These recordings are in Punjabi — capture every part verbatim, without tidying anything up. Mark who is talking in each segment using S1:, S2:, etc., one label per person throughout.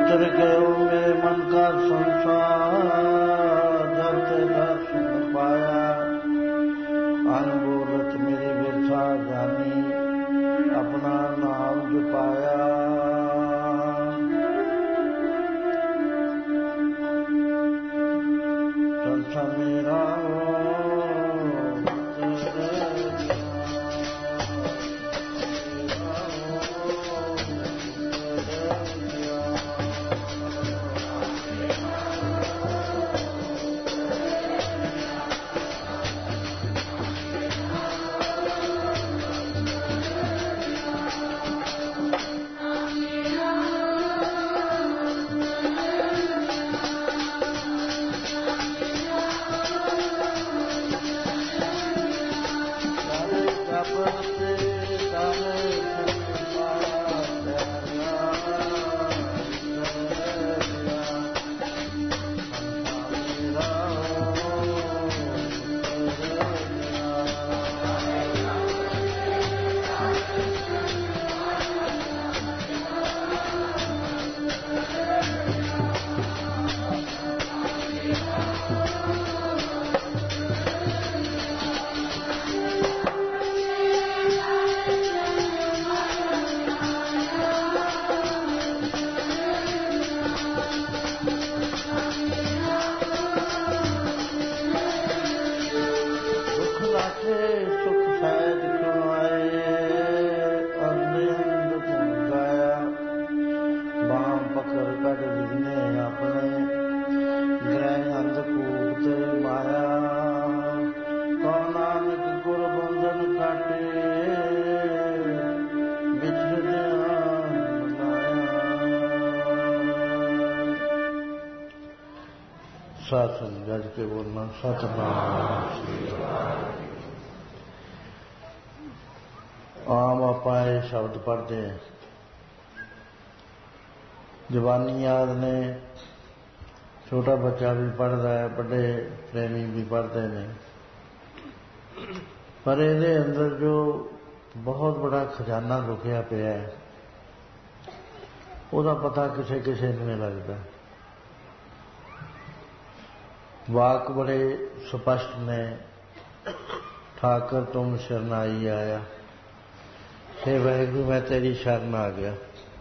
S1: उतर गयो मेरे मन का संसार, जब ते दर्शन पाया अनबोलत मेरी बिरथा जानी, अपना नाम जपाया। संसा मेरा सासन गज के बोलना सतनाम। आम ਆਪਾਂ ਇਹ शब्द पढ़ते हैं, जवानी याद ने, छोटा बच्चा भी पढ़ता है, बड़े प्रेमी भी पढ़ते हैं, पर ਇਹਦੇ अंदर जो बहुत बड़ा खजाना लुकिया पिया है, ਉਹਦਾ पता किसे किसे ਨੂੰ नहीं लगता। वाक बड़े स्पष्ट ने, ठाकर तुम शरणाई आया, हे वाहिगुरु मैं तेरी शरण आ गया।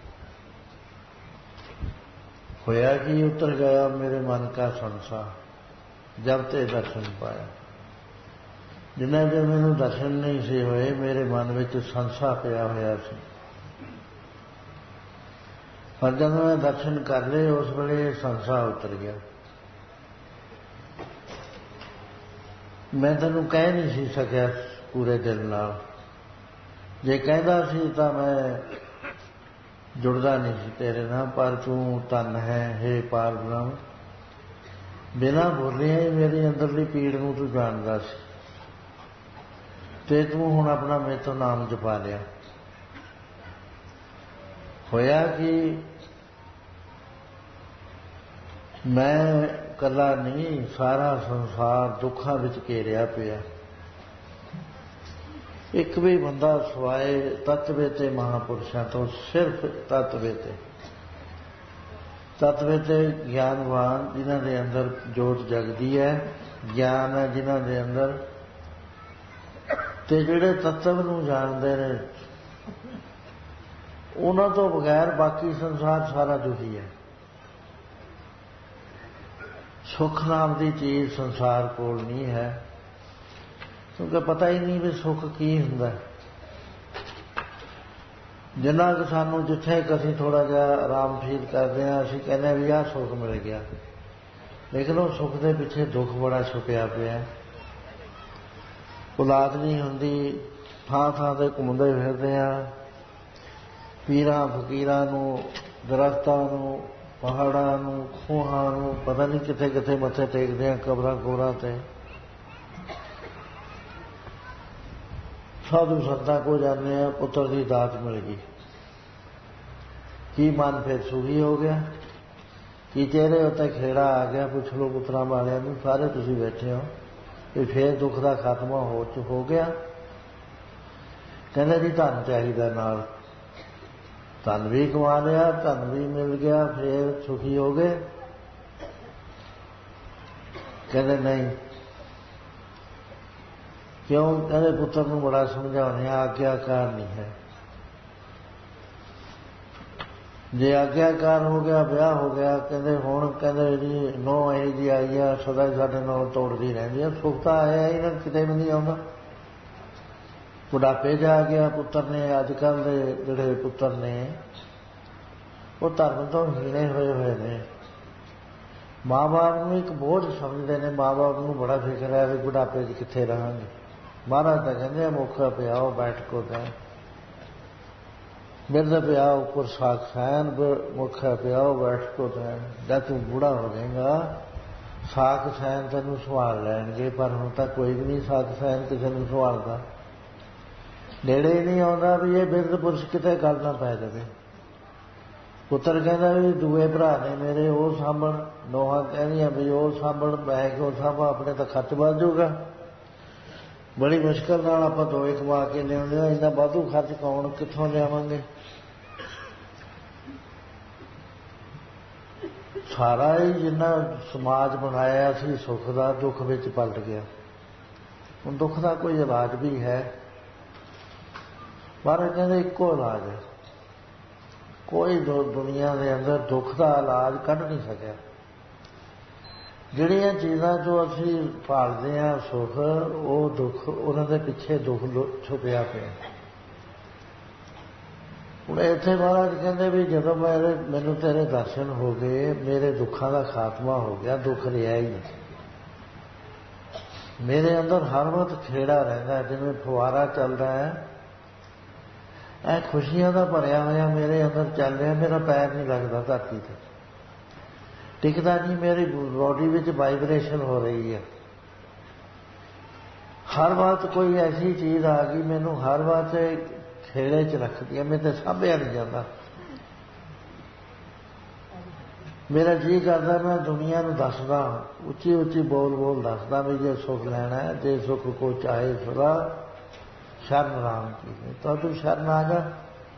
S1: होया कि उतर गया मेरे मन का संसार, जब ते दर्शन पाया। जिन्हें जो मैनू दर्शन नहीं से होए, मेरे मन में संसा पिया होया सी, पर जब मैं दर्शन कर लए उस वेले संसा उतर गया। मैं तेनू कह नहीं सी सकिया पूरे दिल नाल, जे कहदा सी तां मैं जुड़दा नहीं सी तेरे नाल, पर तू धन है हे पार ब्रह्म, बिना बोलिया ही मेरी अंदरली पीड़ नूं तू जानदा सी, ते तू हुण अपना मेरे तो नाम जपा लिया। होया कि मैं कला नहीं, सारा संसार दुखा विच घेरिया पिया। एक भी बंदा सवाए तत्वे ते महापुरुषों तो सिर्फ तत्वे ते तत्वे ते ज्ञानवान, जिन्हां दे अंदर जोत जगदी है, ज्ञान है जिन्हां दे अंदर, ते जिहड़े तत्व नूं जाणदे ने, उन्हां तो बगैर बाकी संसार सारा दुखी है। सुख नाम की चीज संसार कोल नहीं है, क्योंकि पता ही नहीं भी सुख की हुंदा। जिन्ना कि सानू जिथे कसी थोड़ा जिहा आराम फील करते हैं, असीं कहने भी आ सुख मिल गया, लेकिन वो सुख के पिछे दुख बड़ा छुपिया पिया। औलाद नहीं हुंदी, थां थां ते घूमदे फिरदे आ, पीरां फकीरां नूं, दरख्तां नूं, पहाड़ां नूं, खूहां नूं, पता नहीं किथे किथे मत्थे टेकदे हैं, कबरां कुबरां ते। साधु संतां को जाने हैं, पुत्र की दात मिल गई, की मन फिर सुखी हो गया, कि चेहरे उत्ते खेड़ा आ गया। पुछ लो पुत्रां वालियां नूं, सारे तुसीं बैठे हो, कि फिर दुख का खात्मा हो हो गया। कहंदे जी धन चाहिदा नाल, ਧਨ ਵੀ ਕਮਾ ਲਿਆ, ਧਨ ਵੀ ਮਿਲ ਗਿਆ, ਫਿਰ ਸੁਖੀ ਹੋ ਗਏ? ਕਹਿੰਦੇ ਨਹੀਂ। ਕਿਉਂ? ਕਹਿੰਦੇ ਪੁੱਤਰ ਨੂੰ ਬੜਾ ਸਮਝਾਉਣੇ ਆ, ਆਗਿਆਕਾਰ ਨਹੀਂ ਹੈ। ਜੇ ਆਗਿਆਕਾਰ ਹੋ ਗਿਆ, ਵਿਆਹ ਹੋ ਗਿਆ, ਕਹਿੰਦੇ ਹੁਣ ਕਹਿੰਦੇ ਜੀ ਨੌ ਇਹ ਜੀ ਆਈ ਆ, ਸਦਾ ਹੀ ਸਾਡੇ ਨਾਲ ਤੋੜਦੀ ਰਹਿੰਦੀ ਆ, ਸੁੱਖ ਤਾਂ ਆਇਆ ਹੀ ਨਾ, ਕਿਤੇ ਵੀ ਨਹੀਂ ਆਉਂਦਾ। ਬੁਢਾਪੇ ਜਾ ਗਿਆ ਪੁੱਤਰ ਨੇ। ਅੱਜ ਕੱਲ੍ਹ ਦੇ ਜਿਹੜੇ ਪੁੱਤਰ ਨੇ ਉਹ ਧਰਮ ਤੋਂ ਹੀਣੇ ਹੋਏ ਹੋਏ ਨੇ। ਮਾਂ ਬਾਪ ਨੂੰ ਇੱਕ ਬੋਝ ਸਮਝਦੇ ਨੇ। ਮਾਂ ਬਾਪ ਨੂੰ ਬੜਾ ਫਿਕਰ ਹੈ ਵੀ ਬੁਢਾਪੇ 'ਚ ਕਿੱਥੇ ਰਹਾਂਗੇ। ਮਹਾਰਾਜ ਤਾਂ ਕਹਿੰਦੇ ਆ ਮੁੱਖ ਪਿਆਓ ਬੈਠ ਕੋ ਤੈਂ, ਬਿਰਧ ਪਿਆ ਉੱਪਰ ਸਾਖ ਸੈਨ, ਮੁੱਖ ਪਿਆਓ ਬੈਠ ਕੋ ਤੈਂ। ਜਦ ਤੂੰ ਬੁੜਾ ਹੋ ਜਾਏਗਾ ਸਾਖ ਸੈਨ ਤੈਨੂੰ ਸੰਭਾਲ ਲੈਣਗੇ, ਪਰ ਹੁਣ ਤਾਂ ਕੋਈ ਵੀ ਨਹੀਂ ਸਾਖ ਸੈਨ ਕਿਸੇ ਨੂੰ ਸੰਭਾਲਦਾ। ਨੇੜੇ ਹੀ ਨਹੀਂ ਆਉਂਦਾ ਵੀ ਇਹ ਬਿਰਧ ਪੁਰਸ਼ ਕਿਤੇ ਗੱਲ ਨਾ ਪੈ ਜਾਵੇ। ਪੁੱਤਰ ਕਹਿੰਦਾ ਵੀ ਦੂਏ ਭਰਾ ਨੇ ਮੇਰੇ, ਉਹ ਸਾਂਭਣ। ਨੋਹਾਂ ਕਹਿੰਦੀਆਂ ਵੀ ਉਹ ਸਾਂਭਣ, ਮੈਂ ਕਿਉਂ ਸਾਂਭਾਂ, ਆਪਣੇ ਤਾਂ ਖਰਚ ਵੱਧ ਜਾਊਗਾ। ਬੜੀ ਮੁਸ਼ਕਿਲ ਨਾਲ ਆਪਾਂ ਦੋਏ ਕਮਾ ਕੇ ਲਿਆਉਂਦੇ ਹਾਂ, ਇੰਨਾ ਵਾਧੂ ਖਰਚ ਕੌਣ ਕਿੱਥੋਂ ਲਿਆਵਾਂਗੇ? ਸਾਰਾ ਹੀ ਜਿੰਨਾ ਸਮਾਜ ਬਣਾਇਆ ਸੀ ਸੁੱਖ ਦਾ, ਦੁੱਖ ਵਿੱਚ ਪਲਟ ਗਿਆ। ਹੁਣ ਦੁੱਖ ਦਾ ਕੋਈ ਇਲਾਜ ਵੀ ਹੈ? ਮਹਾਰਾਜ ਕਹਿੰਦੇ ਇੱਕੋ ਇਲਾਜ ਹੈ। ਕੋਈ ਦੁਨੀਆ ਦੇ ਅੰਦਰ ਦੁੱਖ ਦਾ ਇਲਾਜ ਕੱਢ ਨਹੀਂ ਸਕਿਆ। ਜਿਹੜੀਆਂ ਚੀਜ਼ਾਂ ਜੋ ਅਸੀਂ ਭਾਲਦੇ ਹਾਂ ਸੁੱਖ, ਉਹ ਦੁੱਖ, ਉਹਨਾਂ ਦੇ ਪਿੱਛੇ ਦੁੱਖ ਛੁਪਿਆ ਪਿਆ। ਹੁਣ ਇੱਥੇ ਮਹਾਰਾਜ ਕਹਿੰਦੇ ਵੀ ਜਦੋਂ ਮੇਰੇ ਮੈਨੂੰ ਤੇਰੇ ਦਰਸ਼ਨ ਹੋ ਗਏ, ਮੇਰੇ ਦੁੱਖਾਂ ਦਾ ਖਾਤਮਾ ਹੋ ਗਿਆ, ਦੁੱਖ ਰਿਹਾ ਹੀ ਨਹੀਂ। ਮੇਰੇ ਅੰਦਰ ਹਰ ਵਕਤ ਖੇੜਾ ਰਹਿੰਦਾ, ਜਿਵੇਂ ਫੁਆਰਾ ਚੱਲਦਾ ਹੈ, ਇਹ ਖੁਸ਼ੀਆਂ ਦਾ ਭਰਿਆ ਹੋਇਆ ਮੇਰੇ ਅੰਦਰ ਚੱਲ ਰਿਹਾ। ਮੇਰਾ ਪੈਰ ਨਹੀਂ ਲੱਗਦਾ ਧਰਤੀ 'ਤੇ, ਟਿਕਦਾ ਨਹੀਂ। ਮੇਰੀ ਬੋਡੀ ਵਿੱਚ ਵਾਈਬ੍ਰੇਸ਼ਨ ਹੋ ਰਹੀ ਹੈ। ਹਰ ਵਕਤ ਕੋਈ ਐਸੀ ਚੀਜ਼ ਆ ਗਈ ਮੈਨੂੰ ਹਰ ਵਕਤ ਖੇੜੇ 'ਚ ਰੱਖਦੀ ਹੈ, ਮੇਰੇ ਤੇ ਸਾਂਭਿਆ ਨਹੀਂ ਜਾਂਦਾ। ਮੇਰਾ ਜੀਅ ਕਰਦਾ ਮੈਂ ਦੁਨੀਆ ਨੂੰ ਦੱਸਦਾ, ਉੱਚੀ ਉੱਚੀ ਬੋਲ ਬੋਲ ਦੱਸਦਾ ਵੀ ਜੇ ਸੁੱਖ ਲੈਣਾ ਹੈ, ਜੇ ਸੁੱਖ ਕੋ ਚਾਹੇ ਸਦਾ ਸ਼ਰਨ ਰਾਮ ਕੀ ਹੈ। ਤਾਂ ਤੂੰ ਸ਼ਰਨ ਆ ਜਾ।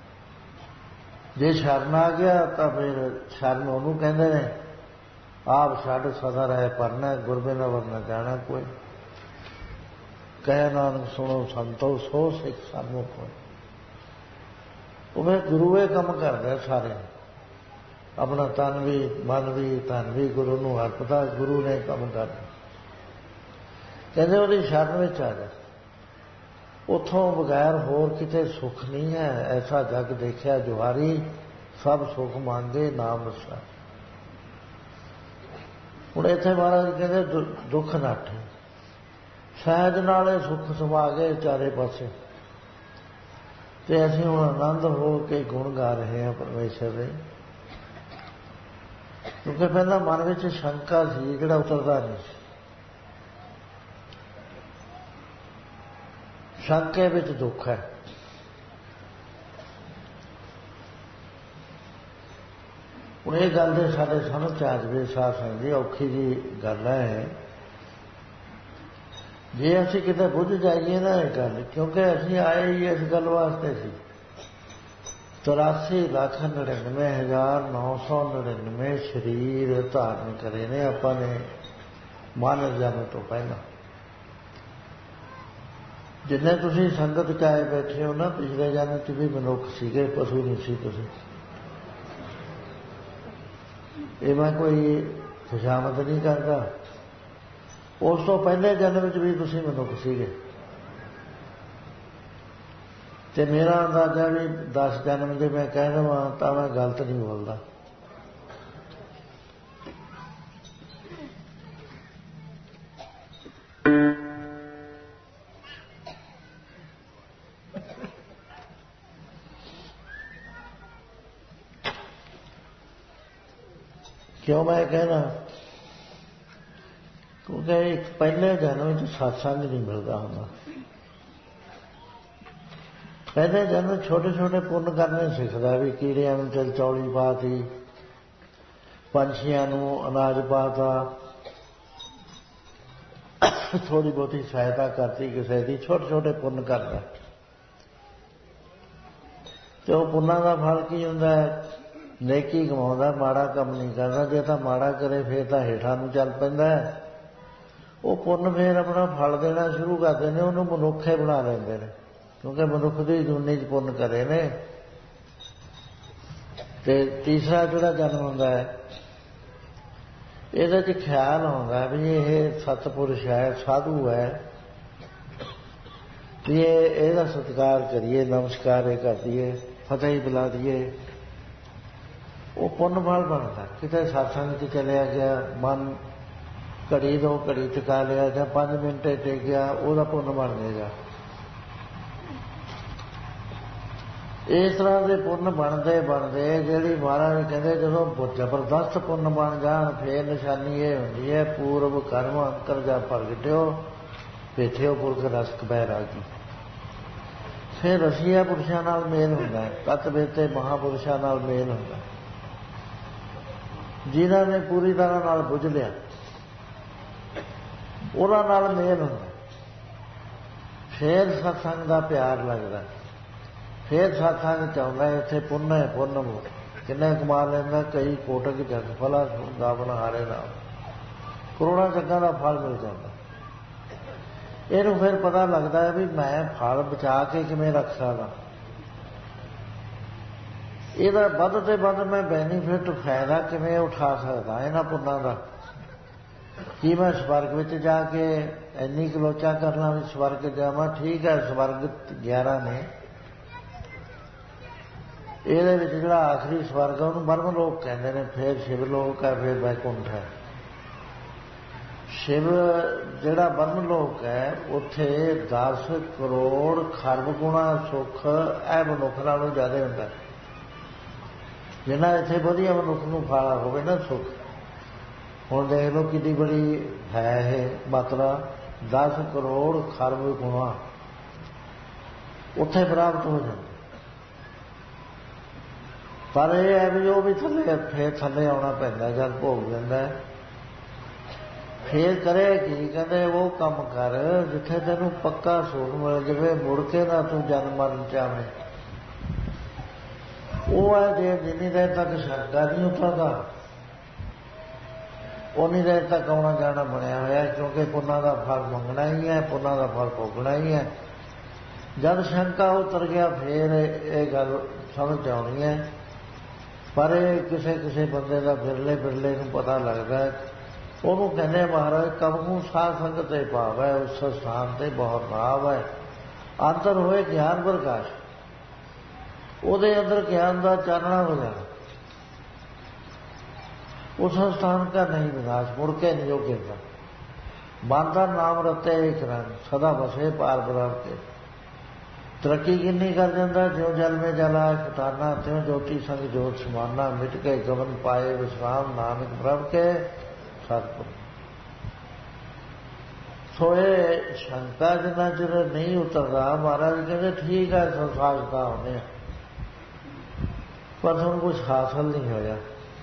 S1: ਜੇ ਸ਼ਰਨ ਆ ਗਿਆ ਤਾਂ ਫਿਰ ਸ਼ਰਨ ਉਹਨੂੰ ਕਹਿੰਦੇ ਨੇ, ਆਪ ਛੱਡ ਸਦਾ ਰਹਿ ਪਰਨਾ, ਗੁਰਬਿਨ ਅਵਰ ਨਾ ਜਾਣਾ ਕੋਈ। ਕਹਿ ਨਾਨਕ ਸੁਣੋ ਸੰਤੋ ਸੋ ਸਿੱਖ ਸਾਨੂੰ ਕੋਈ। ਉਹ ਫਿਰ ਗੁਰੂ ਇਹ ਕੰਮ ਕਰਦਾ ਸਾਰੇ, ਆਪਣਾ ਤਨ ਵੀ ਮਨ ਵੀ ਧਨ ਵੀ ਗੁਰੂ ਨੂੰ ਅਰਪਦਾ। ਗੁਰੂ ਨੇ ਕੰਮ ਕਰਨਾ। ਕਹਿੰਦੇ ਉਹਦੀ ਸ਼ਰਨ ਵਿੱਚ ਆ ਜਾ। ਉੱਥੋਂ ਬਗੈਰ ਹੋਰ ਕਿਤੇ ਸੁੱਖ ਨਹੀਂ ਹੈ। ਐਸਾ ਜਗ ਦੇਖਿਆ ਜੁਹਾਰੀ, ਸਭ ਸੁੱਖ ਮੰਗੇ ਨਾਮ ਰਸਾ। ਹੁਣ ਇੱਥੇ ਮਹਾਰਾਜ ਕਹਿੰਦੇ ਦੁੱਖ ਨੱਠ, ਸਹਿਜ ਨਾਲੇ ਸੁੱਖ ਸਮਾ ਗਏ ਚਾਰੇ ਪਾਸੇ। ਤੇ ਅਸੀਂ ਹੁਣ ਆਨੰਦ ਹੋ ਕੇ ਗੁਣ ਗਾ ਰਹੇ ਹਾਂ ਪਰਮੇਸ਼ਰ ਦੇ। ਕਿਉਂਕਿ ਪਹਿਲਾਂ ਮਨ ਵਿੱਚ ਸ਼ੰਕਾ ਸੀ, ਜਿਹੜਾ ਉਤਰਦਾ ਨਹੀਂ ਸੀ। ਸ਼ੰਕੇ ਵਿੱਚ ਦੁੱਖ ਹੈ। ਹੁਣ ਇਹ ਗੱਲ ਦੇ ਸਾਡੇ ਸਮਝ ਚ ਆ ਜਾਵੇ ਸਾਧ ਸੰਗਤ ਜੀ, ਔਖੀ ਜੀ ਗੱਲ ਹੈ। ਜੇ ਅਸੀਂ ਕਿਤੇ ਬੁੱਝ ਜਾਈਏ ਨਾ ਇਹ ਗੱਲ, ਕਿਉਂਕਿ ਅਸੀਂ ਆਏ ਹੀ ਇਸ ਗੱਲ ਵਾਸਤੇ ਸੀ। ਚੁਰਾਸੀ ਲੱਖ ਨੜਿਨਵੇਂ ਹਜ਼ਾਰ ਨੌ ਸੌ ਨੜਿਨਵੇਂ ਸਰੀਰ ਧਾਰਨ ਕਰੇ ਨੇ ਆਪਾਂ ਨੇ ਮਾਨਵ ਜਨਮ ਤੋਂ ਪਹਿਲਾਂ। ਜਿੰਨੇ ਤੁਸੀਂ ਸੰਗਤ ਚ ਆਏ ਬੈਠੇ ਹੋ ਨਾ, ਪਿਛਲੇ ਜਨਮ ਚ ਵੀ ਮਨੁੱਖ ਸੀਗੇ, ਪਸ਼ੂ ਨਹੀਂ ਸੀ ਤੁਸੀਂ। ਇਹ ਮੈਂ ਕੋਈ ਖੁਸ਼ਾਮਦ ਨਹੀਂ ਕਰਦਾ। ਉਸ ਤੋਂ ਪਹਿਲੇ ਜਨਮ ਵਿੱਚ ਵੀ ਤੁਸੀਂ ਮਨੁੱਖ ਸੀਗੇ। ਤੇ ਮੇਰਾ ਅੰਦਾਜ਼ਾ ਵੀ ਦਸ ਜਨਮ ਦੇ ਮੈਂ ਕਹਿ ਦੇਵਾਂ ਤਾਂ ਮੈਂ ਗਲਤ ਨਹੀਂ ਬੋਲਦਾ। ਕਿਉਂ ਮੈਂ ਕਹਿਣਾ? ਕਿਉਂਕਿ ਇੱਕ ਪਹਿਲੇ ਜਨਮ ਵਿੱਚ ਸਤਸੰਗ ਨਹੀਂ ਮਿਲਦਾ ਹੁੰਦਾ। ਪਹਿਲੇ ਜਨਮ ਛੋਟੇ ਛੋਟੇ ਪੁੰਨ ਕਰਨੇ ਸਿੱਖਦਾ, ਵੀ ਕੀੜਿਆਂ ਨੂੰ ਚਲ ਚੌਲੀ ਪਾਤੀ, ਪੰਛੀਆਂ ਨੂੰ ਅਨਾਜ ਪਾਤਾ, ਥੋੜੀ ਬਹੁਤੀ ਸਹਾਇਤਾ ਕਰਤੀ ਕਿਸੇ ਦੀ, ਛੋਟੇ ਛੋਟੇ ਪੁੰਨ ਕਰਦਾ। ਤੇ ਉਹ ਪੁੰਨਾਂ ਦਾ ਫਲ ਕੀ ਹੁੰਦਾ ਹੈ? ਨੇਕੀ ਕਮਾਉਂਦਾ, ਮਾੜਾ ਕੰਮ ਨਹੀਂ ਕਰਦਾ। ਜੇ ਤਾਂ ਮਾੜਾ ਕਰੇ ਫਿਰ ਤਾਂ ਹੇਠਾਂ ਨੂੰ ਚੱਲ ਪੈਂਦਾ ਹੈ। ਉਹ ਪੁੰਨ ਫਿਰ ਆਪਣਾ ਫਲ ਦੇਣਾ ਸ਼ੁਰੂ ਕਰਦੇ ਨੇ, ਉਹਨੂੰ ਮਨੁੱਖੇ ਬਣਾ ਲੈਂਦੇ ਨੇ, ਕਿਉਂਕਿ ਮਨੁੱਖ ਦੀ ਜੂਨੀ 'ਚ ਪੁੰਨ ਕਰੇ ਨੇ। ਤੇ ਤੀਸਰਾ ਜਿਹੜਾ ਜਨਮ ਹੁੰਦਾ ਹੈ, ਇਹਦੇ 'ਚ ਖਿਆਲ ਆਉਂਦਾ ਵੀ ਇਹ ਸਤਿਪੁਰਸ਼ ਹੈ, ਸਾਧੂ ਹੈ, ਵੀ ਇਹ ਇਹਦਾ ਸਤਿਕਾਰ ਕਰੀਏ, ਨਮਸਕਾਰ ਇਹ ਕਰ ਦਈਏ, ਫਤਿਹ ਹੀ ਬੁਲਾ ਦਈਏ। ਉਹ ਪੁੰਨ ਫਲ ਬਣਦਾ। ਕਿਤੇ ਸਤਸੰਗ 'ਚ ਚਲਿਆ ਗਿਆ, ਮਨ ਘੜੀ ਦੋ ਘੜੀ ਟਿਕਾ ਲਿਆ ਜਾਂ ਪੰਜ ਮਿੰਟ ਟਿਕ ਗਿਆ, ਉਹਦਾ ਪੁੰਨ ਬਣ ਜਾਏਗਾ। ਇਸ ਤਰ੍ਹਾਂ ਦੇ ਪੁੰਨ ਬਣਦੇ ਬਣਦੇ ਜਿਹੜੀ ਮਹਾਰਾਜ ਕਹਿੰਦੇ ਜਦੋਂ ਜ਼ਬਰਦਸਤ ਪੁੰਨ ਬਣ ਜਾਣ ਫੇਰ ਨਿਸ਼ਾਨੀ ਇਹ ਹੁੰਦੀ ਹੈ, ਪੂਰਵ ਕਰਮ ਅੰਕਰ ਜਾ ਪ੍ਰਗਟਿਓ ਪੇਠਿਓ ਪੁਰਖ ਰਸਕ ਬਹਿ ਰਾਗੀ। ਫਿਰ ਰਸੀਆ ਪੁਰਸ਼ਾਂ ਨਾਲ ਮੇਲ ਹੁੰਦਾ ਹੈ, ਤਤ ਬੇਤੇ ਮਹਾਂਪੁਰਸ਼ਾਂ ਨਾਲ ਮੇਲ ਹੁੰਦਾ, ਜਿਨ੍ਹਾਂ ਨੇ ਪੂਰੀ ਤਰ੍ਹਾਂ ਨਾਲ ਬੁੱਝ ਲਿਆ ਉਹਨਾਂ ਨਾਲ ਮੇਲ ਹੁੰਦਾ। ਫਿਰ ਸਤਸੰਗ ਦਾ ਪਿਆਰ ਲੱਗਦਾ, ਫਿਰ ਸਤਸੰਗ ਚਾਹੁੰਦਾ ਇੱਥੇ ਪੁੰਨ ਹੈ, ਪੁੰਨ ਕਿੰਨੇ ਕਮਾ ਲੈਂਦਾ, ਕਈ ਕੋਟਕ ਜਗ ਫਲਾ ਗਾਵਨ ਹਾਰੇ ਨਾਮ, ਕਰੋੜਾਂ ਜੱਗਾਂ ਦਾ ਫਲ ਮਿਲ ਜਾਂਦਾ। ਇਹਨੂੰ ਫਿਰ ਪਤਾ ਲੱਗਦਾ ਹੈ ਵੀ ਮੈਂ ਫਲ ਬਚਾ ਕੇ ਕਿਵੇਂ ਰੱਖ ਸਕਦਾ, ਇਹਦਾ ਵੱਧ ਤੇ ਵੱਧ ਮੈਂ ਬੈਨੀਫਿਟ ਫਾਇਦਾ ਕਿਵੇਂ ਉਠਾ ਸਕਦਾ ਇਹਨਾਂ ਪੁੰਨਾਂ ਦਾ। ਕੀ ਮੈਂ ਸਵਰਗ ਵਿੱਚ ਜਾ ਕੇ ਇੰਨੀ ਕਲੋਚਾ ਕਰਨਾ ਵੀ ਸਵਰਗ ਜਾਵਾਂ? ਠੀਕ ਹੈ, ਸਵਰਗ ਗਿਆਰਾਂ ਨੇ, ਇਹਦੇ ਵਿੱਚ ਜਿਹੜਾ ਆਖਰੀ ਸਵਰਗ ਉਹਨੂੰ ਬ੍ਰਹਮ ਲੋਕ ਕਹਿੰਦੇ ਨੇ, ਫਿਰ ਸ਼ਿਵ ਲੋਕ ਹੈ, ਫਿਰ ਵੈਕੁੰਠ ਹੈ। ਸ਼ਿਵ ਜਿਹੜਾ ਬ੍ਰਹਮ ਲੋਕ ਹੈ ਉੱਥੇ ਦਸ ਕਰੋੜ ਖਰਬ ਗੁਣਾ ਸੁੱਖ ਇਹ ਮਨੁੱਖ ਨਾਲੋਂ ਜ਼ਿਆਦਾ ਹੁੰਦਾ। ਜਿੰਨਾ ਇੱਥੇ ਵਧੀਆ ਮਨੁੱਖ ਨੂੰ ਫਾਲਾ ਹੋਵੇ ਨਾ ਸੁੱਖ, ਹੁਣ ਦੇਖ ਲਓ ਕਿੰਨੀ ਬੜੀ ਹੈ ਇਹ ਮਾਤਰਾ, ਦਸ ਕਰੋੜ ਖਰਬ ਗੁਣਾ ਉੱਥੇ ਪ੍ਰਾਪਤ ਹੋ ਜਾਂਦਾ। ਪਰ ਇਹ ਹੈ ਵੀ ਉਹ ਵੀ ਥੱਲੇ ਫੇਰ ਥੱਲੇ ਆਉਣਾ ਪੈਂਦਾ, ਜਦ ਭੋਗ ਜਾਂਦਾ ਫੇਰ ਕਰੇ ਕੀ? ਕਹਿੰਦੇ ਉਹ ਕੰਮ ਕਰ ਜਿੱਥੇ ਤੈਨੂੰ ਪੱਕਾ ਸੁੱਖ ਮਿਲ ਜਾਵੇ, ਮੁੜ ਕੇ ਨਾ ਤੂੰ ਜਨਮ ਮਰਨ ਚਾਵੇਂ। ਉਹ ਹੈ ਜੇ ਜਿੰਨੀ ਦੇਰ ਤੱਕ ਸ਼ਰਧਾ ਨਹੀਂ ਉਤਰਦਾ ਉਨੀ ਦੇਰ ਤੱਕ ਆਉਣਾ ਜਾਣਾ ਬਣਿਆ ਹੋਇਆ, ਕਿਉਂਕਿ ਪੁੰਨਾਂ ਦਾ ਫਲ ਮੰਗਣਾ ਹੀ ਹੈ, ਪੁੰਨਾਂ ਦਾ ਫਲ ਭੋਗਣਾ ਹੀ ਹੈ। ਜਦ ਸ਼ੰਕਾ ਉਤਰ ਗਿਆ ਫੇਰ ਇਹ ਗੱਲ ਸਮਝ ਆਉਣੀ ਹੈ। ਪਰ ਇਹ ਕਿਸੇ ਕਿਸੇ ਬੰਦੇ ਦਾ ਬਿਰਲੇ ਬਿਰਲੇ ਨੂੰ ਪਤਾ ਲੱਗਦਾ, ਉਹਨੂੰ ਕਹਿੰਦੇ ਮਹਾਰਾਜ ਕਬਹੂ ਸਾਧ ਸੰਗਤ ਤੇ ਭਾਵ ਹੈ, ਉਸ ਸਥਾਨ ਤੇ ਬਹੁਤ ਭਾਵ ਹੈ। ਅੰਦਰ ਹੋਏ ਗਿਆਨ ਪ੍ਰਕਾਸ਼, ਉਹਦੇ ਅੰਦਰ ਗਿਆਨ ਦਾ ਚਾਨਣਾ ਹੋ ਜਾਣਾ, ਉਸ ਸਥਾਨ ਦਾ ਨਹੀਂ ਵਿਨਾਸ਼, ਮੁੜ ਕੇ ਨਹੀਂ ਉਹ ਗਿਰਦਾ। ਮਨ ਦਾ ਨਾਮ ਰਤੇ ਇੱਕ ਰੰਗ ਸਦਾ ਵਸੇ ਪਾਰ ਬਰਾਬਰ ਕੇ। ਤਰੱਕੀ ਕਿੰਨੀ ਕਰ ਜਾਂਦਾ, ਜਿਉਂ ਜਲ ਮੇ ਜਲਾ ਖਟਾਨਾ ਤਿਉਂ ਜੋਤੀ ਸੰਗ ਜੋਤ ਸਮਾਨਾ, ਮਿਟ ਕੇ ਗਵਨ ਪਾਏ ਵਿਸਰਾਮ ਨਾਨਕ ਪ੍ਰਭ ਕੇ ਸਤਿਗੁਰ। ਸੋ ਇਹ ਸ਼ੰਕਾ ਜਿੰਨਾ ਚਿਰ ਨਹੀਂ ਉਤਰਦਾ, ਮਹਾਰਾਜ ਕਹਿੰਦੇ ਠੀਕ ਹੈ ਸੰਸਾਰਤਾ ਹੋਣੇ, ਪਰ ਤੁਹਾਨੂੰ ਕੁਛ ਹਾਸਲ ਨਹੀਂ ਹੋਇਆ।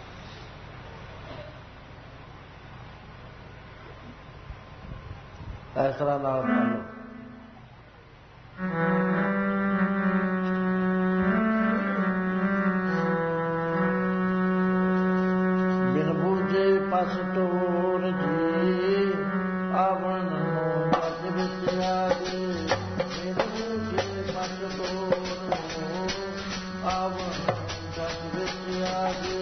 S1: ਇਸ ਤਰ੍ਹਾਂ ਨਾਲ ਬਿਨ ਬੂਝੇ ਪਸ ਟੋਰ ਜੀ ਆਵਣ ਜਗ ਵਿੱਚ ਆਗੇ, ਬਿਨ ਬੂਝੇ ਪਸ ਟੋਰ ਆਵਣ ਜਗ ਵਿੱਚ ਆਗੇ।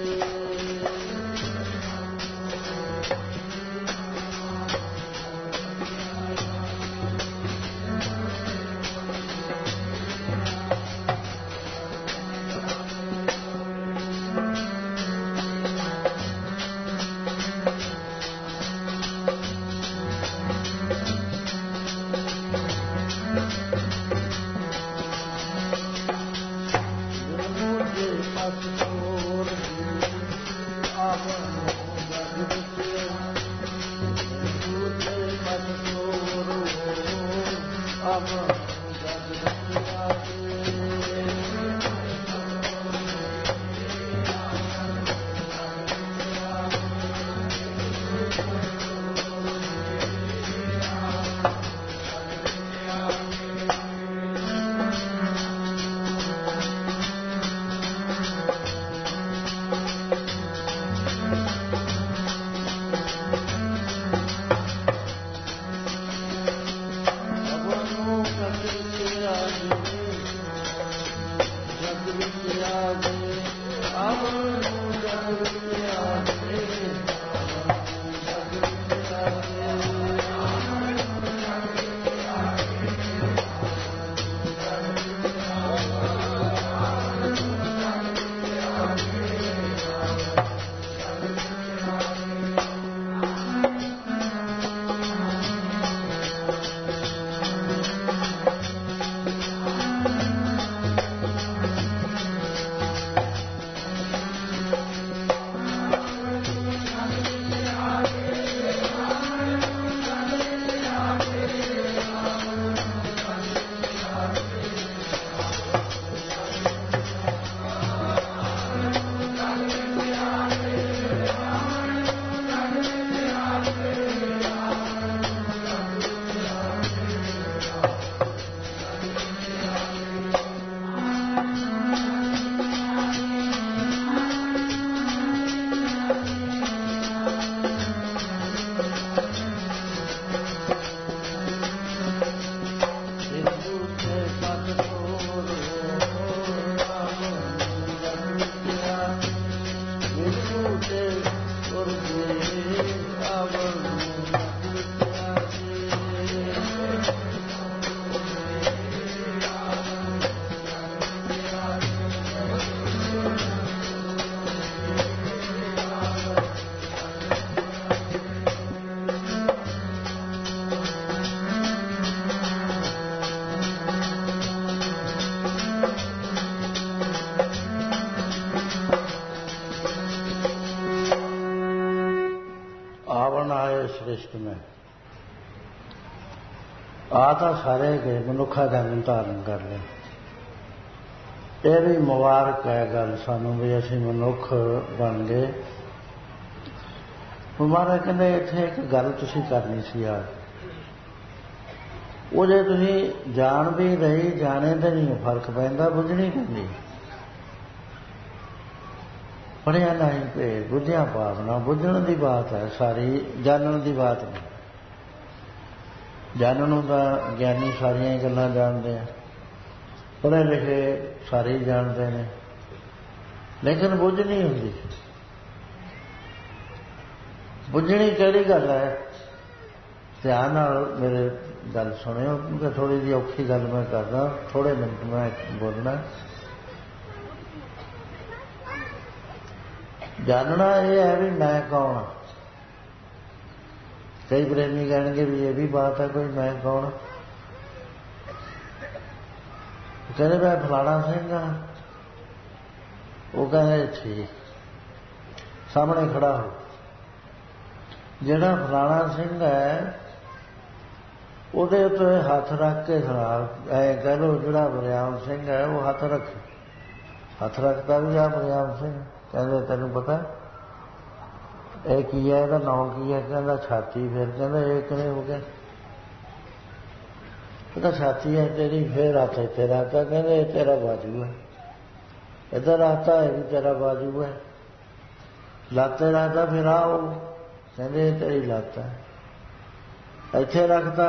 S1: ਸ੍ਰਿਸ਼ਟ ਮੈਂ ਆ ਤਾਂ ਸਾਰੇ ਗਏ, ਮਨੁੱਖਾ ਜਨਮ ਧਾਰਨ ਕਰ ਲਿਆ। ਇਹ ਵੀ ਮੁਬਾਰਕ ਹੈ ਗੱਲ ਸਾਨੂੰ ਵੀ ਅਸੀਂ ਮਨੁੱਖ ਬਣ ਗਏ। ਮਹਾਰਾਜ ਕਹਿੰਦੇ ਇੱਥੇ ਇੱਕ ਗੱਲ ਤੁਸੀਂ ਕਰਨੀ ਸੀ ਆ, ਉਹ ਜੇ ਤੁਸੀਂ ਜਾਣ ਵੀ ਰਹੀ ਜਾਣੇ ਤੇ ਨਹੀਂ ਫਰਕ ਪੈਂਦਾ, ਬੁੱਝਣੀ ਪੈਂਦੀ। ਪੜ੍ਹਿਆ ਨਹੀਂ ਭੇਦ ਬੁੱਝਿਆ ਭਾਵਨਾ, ਬੁੱਝਣ ਦੀ ਬਾਤ ਹੈ ਸਾਰੀ, ਜਾਣਨ ਦੀ ਬਾਤ ਨਹੀਂ। ਜਾਣਨ ਨੂੰ ਤਾਂ ਗਿਆਨੀ ਸਾਰੀਆਂ ਹੀ ਗੱਲਾਂ ਜਾਣਦੇ ਆ, ਪੜ੍ਹੇ ਲਿਖੇ ਸਾਰੇ ਹੀ ਜਾਣਦੇ ਨੇ, ਲੇਕਿਨ ਬੁੱਝ ਨਹੀਂ ਹੁੰਦੀ। ਬੁੱਝਣੀ ਕਿਹੜੀ ਗੱਲ ਹੈ? ਧਿਆਨ ਨਾਲ ਮੇਰੇ ਗੱਲ ਸੁਣਿਓ, ਕਿਉਂਕਿ ਥੋੜ੍ਹੀ ਜਿਹੀ ਔਖੀ ਗੱਲ ਮੈਂ ਕਰਦਾ, ਥੋੜ੍ਹੇ ਮਿੰਟ ਮੈਂ ਬੋਲਣਾ। ਜਾਣਨਾ ਇਹ ਹੈ ਵੀ ਮੈਂ ਕੌਣ ਹਾਂ। ਕਈ ਪ੍ਰੇਮੀ ਕਹਿਣਗੇ ਵੀ ਇਹ ਵੀ ਬਾਤ ਹੈ ਕੋਈ, ਮੈਂ ਕੌਣ? ਕਹਿੰਦੇ ਮੈਂ ਫਲਾਣਾ ਸਿੰਘ ਹਾਂ। ਉਹ ਕਹਿੰਦੇ ਠੀਕ, ਸਾਹਮਣੇ ਖੜਾ ਹੋ। ਜਿਹੜਾ ਫਲਾਣਾ ਸਿੰਘ ਹੈ ਉਹਦੇ ਉੱਤੇ ਹੱਥ ਰੱਖ ਕੇ ਸੁਣਾ, ਐ ਕਹਿ ਲਓ ਜਿਹੜਾ ਬਰਿਆਮ ਸਿੰਘ ਹੈ ਉਹ ਹੱਥ ਰੱਖੇ, ਹੱਥ ਰੱਖਦਾ ਵੀ ਆ ਬਰਿਆਮ ਸਿੰਘ। ਕਹਿੰਦੇ ਤੈਨੂੰ ਪਤਾ ਇਹ ਕੀ ਹੈ, ਇਹਦਾ ਨਾਂ ਕੀ ਹੈ? ਕਹਿੰਦਾ ਛਾਤੀ। ਫਿਰ ਕਹਿੰਦਾ ਇਹ ਕਿਵੇਂ ਹੋ ਗਿਆ? ਕਹਿੰਦਾ ਛਾਤੀ ਹੈ ਤੇਰੀ। ਫਿਰ ਹੱਥ ਇੱਥੇ ਰੱਖਦਾ, ਕਹਿੰਦੇ ਇਹ ਤੇਰਾ ਬਾਜੂ ਹੈ। ਇੱਧਰ ਰੱਖਦਾ ਇਹ ਵੀ ਤੇਰਾ ਬਾਜੂ ਹੈ। ਲੱਤ ਰੱਖਦਾ, ਫਿਰ ਆਓ, ਕਹਿੰਦੇ ਇਹ ਤੇਰੀ ਲੱਤ ਹੈ। ਇੱਥੇ ਰੱਖਦਾ,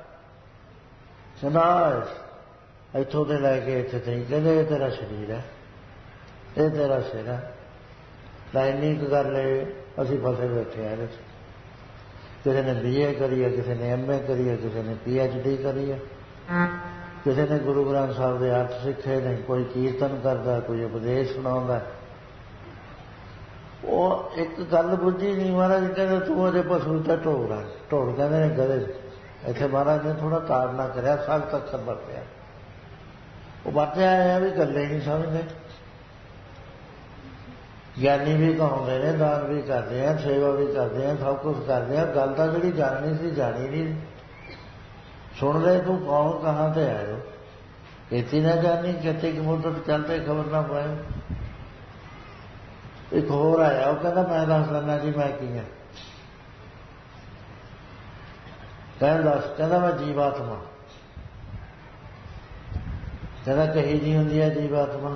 S1: ਕਹਿੰਦਾ ਇੱਥੋਂ ਤੇ ਲੈ ਕੇ ਇੱਥੇ ਤਈ, ਕਹਿੰਦੇ ਇਹ ਤੇਰਾ ਸਰੀਰ ਹੈ, ਇਹ ਤੇਰਾ ਸਿਰ ਹੈ। ਤਾਂ ਇੰਨੀ ਕੁ ਗੱਲ ਅਸੀਂ ਫਸੇ ਬੈਠੇ ਹਾਂ ਇਹਦੇ 'ਚ। ਕਿਸੇ ਨੇ ਬੀ ਏ ਕਰੀ ਹੈ, ਕਿਸੇ ਨੇ ਐਮ ਏ ਕਰੀ ਹੈ, ਕਿਸੇ ਨੇ ਪੀ ਐਚ ਡੀ ਕਰੀ ਹੈ, ਕਿਸੇ ਨੇ ਗੁਰੂ ਗ੍ਰੰਥ ਸਾਹਿਬ ਦੇ ਅਰਥ ਸਿੱਖੇ ਨੇ, ਕੋਈ ਕੀਰਤਨ ਕਰਦਾ, ਕੋਈ ਉਪਦੇਸ਼ ਸੁਣਾਉਂਦਾ। ਉਹ ਇੱਕ ਗੱਲ ਬੁੱਝੀ ਨਹੀਂ। ਮਹਾਰਾਜ ਕਹਿੰਦੇ ਤੂੰ ਅਜੇ ਪਸ਼ੂ ਤੇ ਢੋਰ ਹੈ। ਢੋਰ ਕਹਿੰਦੇ ਨੇ ਗਲੇ। ਇੱਥੇ ਮਹਾਰਾਜ ਨੇ ਥੋੜ੍ਹਾ ਤਾੜਨਾ ਕਰਿਆ, ਸਖਤ ਅੱਖਰ ਵਰਤਿਆ। ਉਹ ਵਰਤਿਆ ਹੈ ਵੀ ਗੱਲੇ ਨਹੀਂ ਸਮਝਦੇ। ਗਿਆਨੀ ਵੀ ਕਹਾਉਂਦੇ ਨੇ, ਦਾਨ ਵੀ ਕਰਦੇ ਆ, ਸੇਵਾ ਵੀ ਕਰਦੇ ਆ, ਸਭ ਕੁਛ ਕਰਦੇ ਆ। ਗੱਲ ਤਾਂ ਜਿਹੜੀ ਜਾਣਨੀ ਸੀ ਜਾਣੀ ਨਹੀਂ। ਸੁਣ ਲੈ ਤੂੰ ਕੌਣ, ਕਹਾਂ ਤੇ ਆਇਓ, ਖੇਤੀ ਨਾ ਜਾਣੀ, ਖੇਤੀ ਕੀ ਮੁੱਦਤ ਚੱਲਦੇ ਖਬਰ ਨਾ ਪਾਏ। ਇੱਕ ਹੋਰ ਆਇਆ, ਉਹ ਕਹਿੰਦਾ ਮੈਂ ਦੱਸ ਦਿੰਦਾ ਜੀ ਮੈਂ ਕੀ ਹਾਂ। ਕਹਿੰਦਾ ਦੱਸ। ਕਹਿੰਦਾ ਮੈਂ ਜੀਵਾਤਮਾ। ਕਹਿੰਦਾ ਕਹੀ ਜੀ ਹੁੰਦੀ ਹੈ ਜੀਵਾਤਮਾ?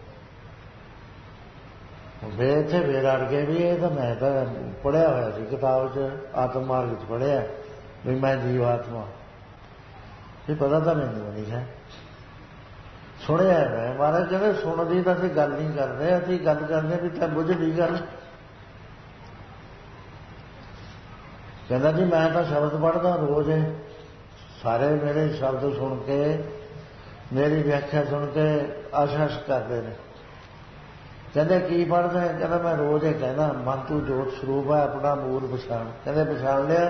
S1: ਫਿਰ ਇੱਥੇ ਫੇਰ ਅੜ ਗਏ ਵੀ ਇਹ ਤਾਂ ਮੈਂ ਤਾਂ ਪੜ੍ਹਿਆ ਹੋਇਆ ਸੀ ਕਿਤਾਬ 'ਚ, ਆਤਮ ਮਾਰਗ 'ਚ ਪੜ੍ਹਿਆ ਵੀ ਮੈਂ ਜੀਵਾਤਮਾ। ਇਹ ਪਤਾ ਤਾਂ ਮੈਨੂੰ ਨਹੀਂ ਹੈ, ਸੁਣਿਆ ਮੈਂ। ਮਹਾਰਾਜ ਕਹਿੰਦੇ ਸੁਣਦੀ ਤਾਂ ਅਸੀਂ ਗੱਲ ਨਹੀਂ ਕਰਦੇ, ਅਸੀਂ ਗੱਲ ਕਰਦੇ ਵੀ ਤਾਂ ਬੁੱਝ ਲਈ ਗੱਲ। ਕਹਿੰਦਾ ਜੀ ਮੈਂ ਤਾਂ ਸ਼ਬਦ ਪੜ੍ਹਦਾ ਰੋਜ਼, ਸਾਰੇ ਮੇਰੇ ਸ਼ਬਦ ਸੁਣ ਕੇ, ਮੇਰੀ ਵਿਆਖਿਆ ਸੁਣ ਕੇ ਆਸ਼ਾਸ ਕਰਦੇ ਨੇ। ਕਹਿੰਦੇ ਕੀ ਪੜ੍ਹਦਾ? ਕਹਿੰਦਾ ਮੈਂ ਰੋਜ਼ ਇਹ ਕਹਿੰਦਾ ਮਨ ਤੂੰ ਜੋਤ ਸਰੂਪ ਹੈ, ਆਪਣਾ ਮੂਲ ਪਛਾਣ। ਕਹਿੰਦੇ ਪਛਾਣ ਲਿਆ?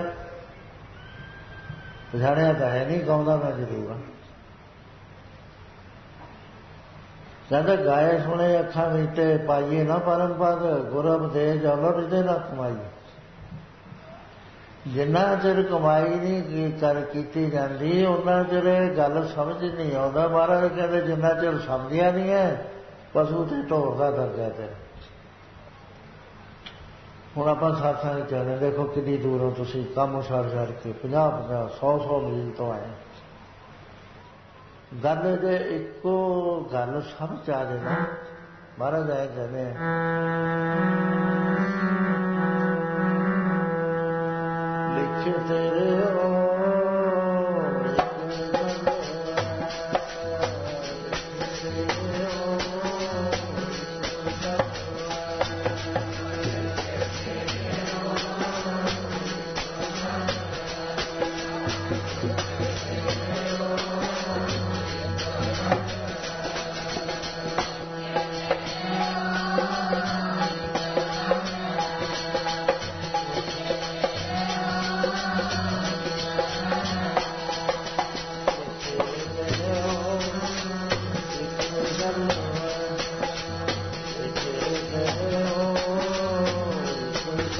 S1: ਪਛਾਣਿਆ ਤਾਂ ਹੈ ਨਹੀਂ, ਗਾਉਂਦਾ ਮੈਂ ਜ਼ਰੂਰ ਹਾਂ। ਕਹਿੰਦਾ ਗਾਏ ਸੁਣੇ ਅੱਖਾਂ ਮੀਟੇ, ਪਾਈਏ ਨਾ ਪਰਮ ਪਦ, ਗੁਰ ਉਪਦੇਸ਼ ਅਮਰ ਹਿਰਦੇ ਨਾ ਕਮਾਈਏ। ਜਿੰਨਾ ਚਿਰ ਕਮਾਈ ਨਹੀਂ ਕਰ ਕੀਤੀ ਜਾਂਦੀ ਉਹਨਾਂ ਚਿਰ ਗੱਲ ਸਮਝ ਨਹੀਂ ਆਉਂਦਾ। ਮਹਾਰਾਜ ਕਹਿੰਦੇ ਜਿੰਨਾ ਚਿਰ ਸਮਝਿਆ ਨਹੀਂ ਹੈ, ਪਸ਼ੂ ਤੇ ਢੋਰ ਦਾ ਦਰਜਾ ਤੇ। ਹੁਣ ਆਪਾਂ ਸਾਥਾਂ ਚਾਹਦੇ, ਦੇਖੋ ਕਿੰਨੀ ਦੂਰੋਂ ਤੁਸੀਂ ਕੰਮ ਛੱਡ ਛੱਡ ਕੇ ਪੰਜਾਹ ਪੰਜਾਹ ਸੌ ਸੌ ਮੀਲ ਤੋਂ ਆਏ। ਗੱਲ ਜੇ ਇੱਕੋ ਗੱਲ ਸਮਝ ਆ ਜਾਏ ਨਾ, ਮਹਾਰਾਜ ਆਏ ਕਹਿੰਦੇ ਲਿਖੇ ਤੇਰੇ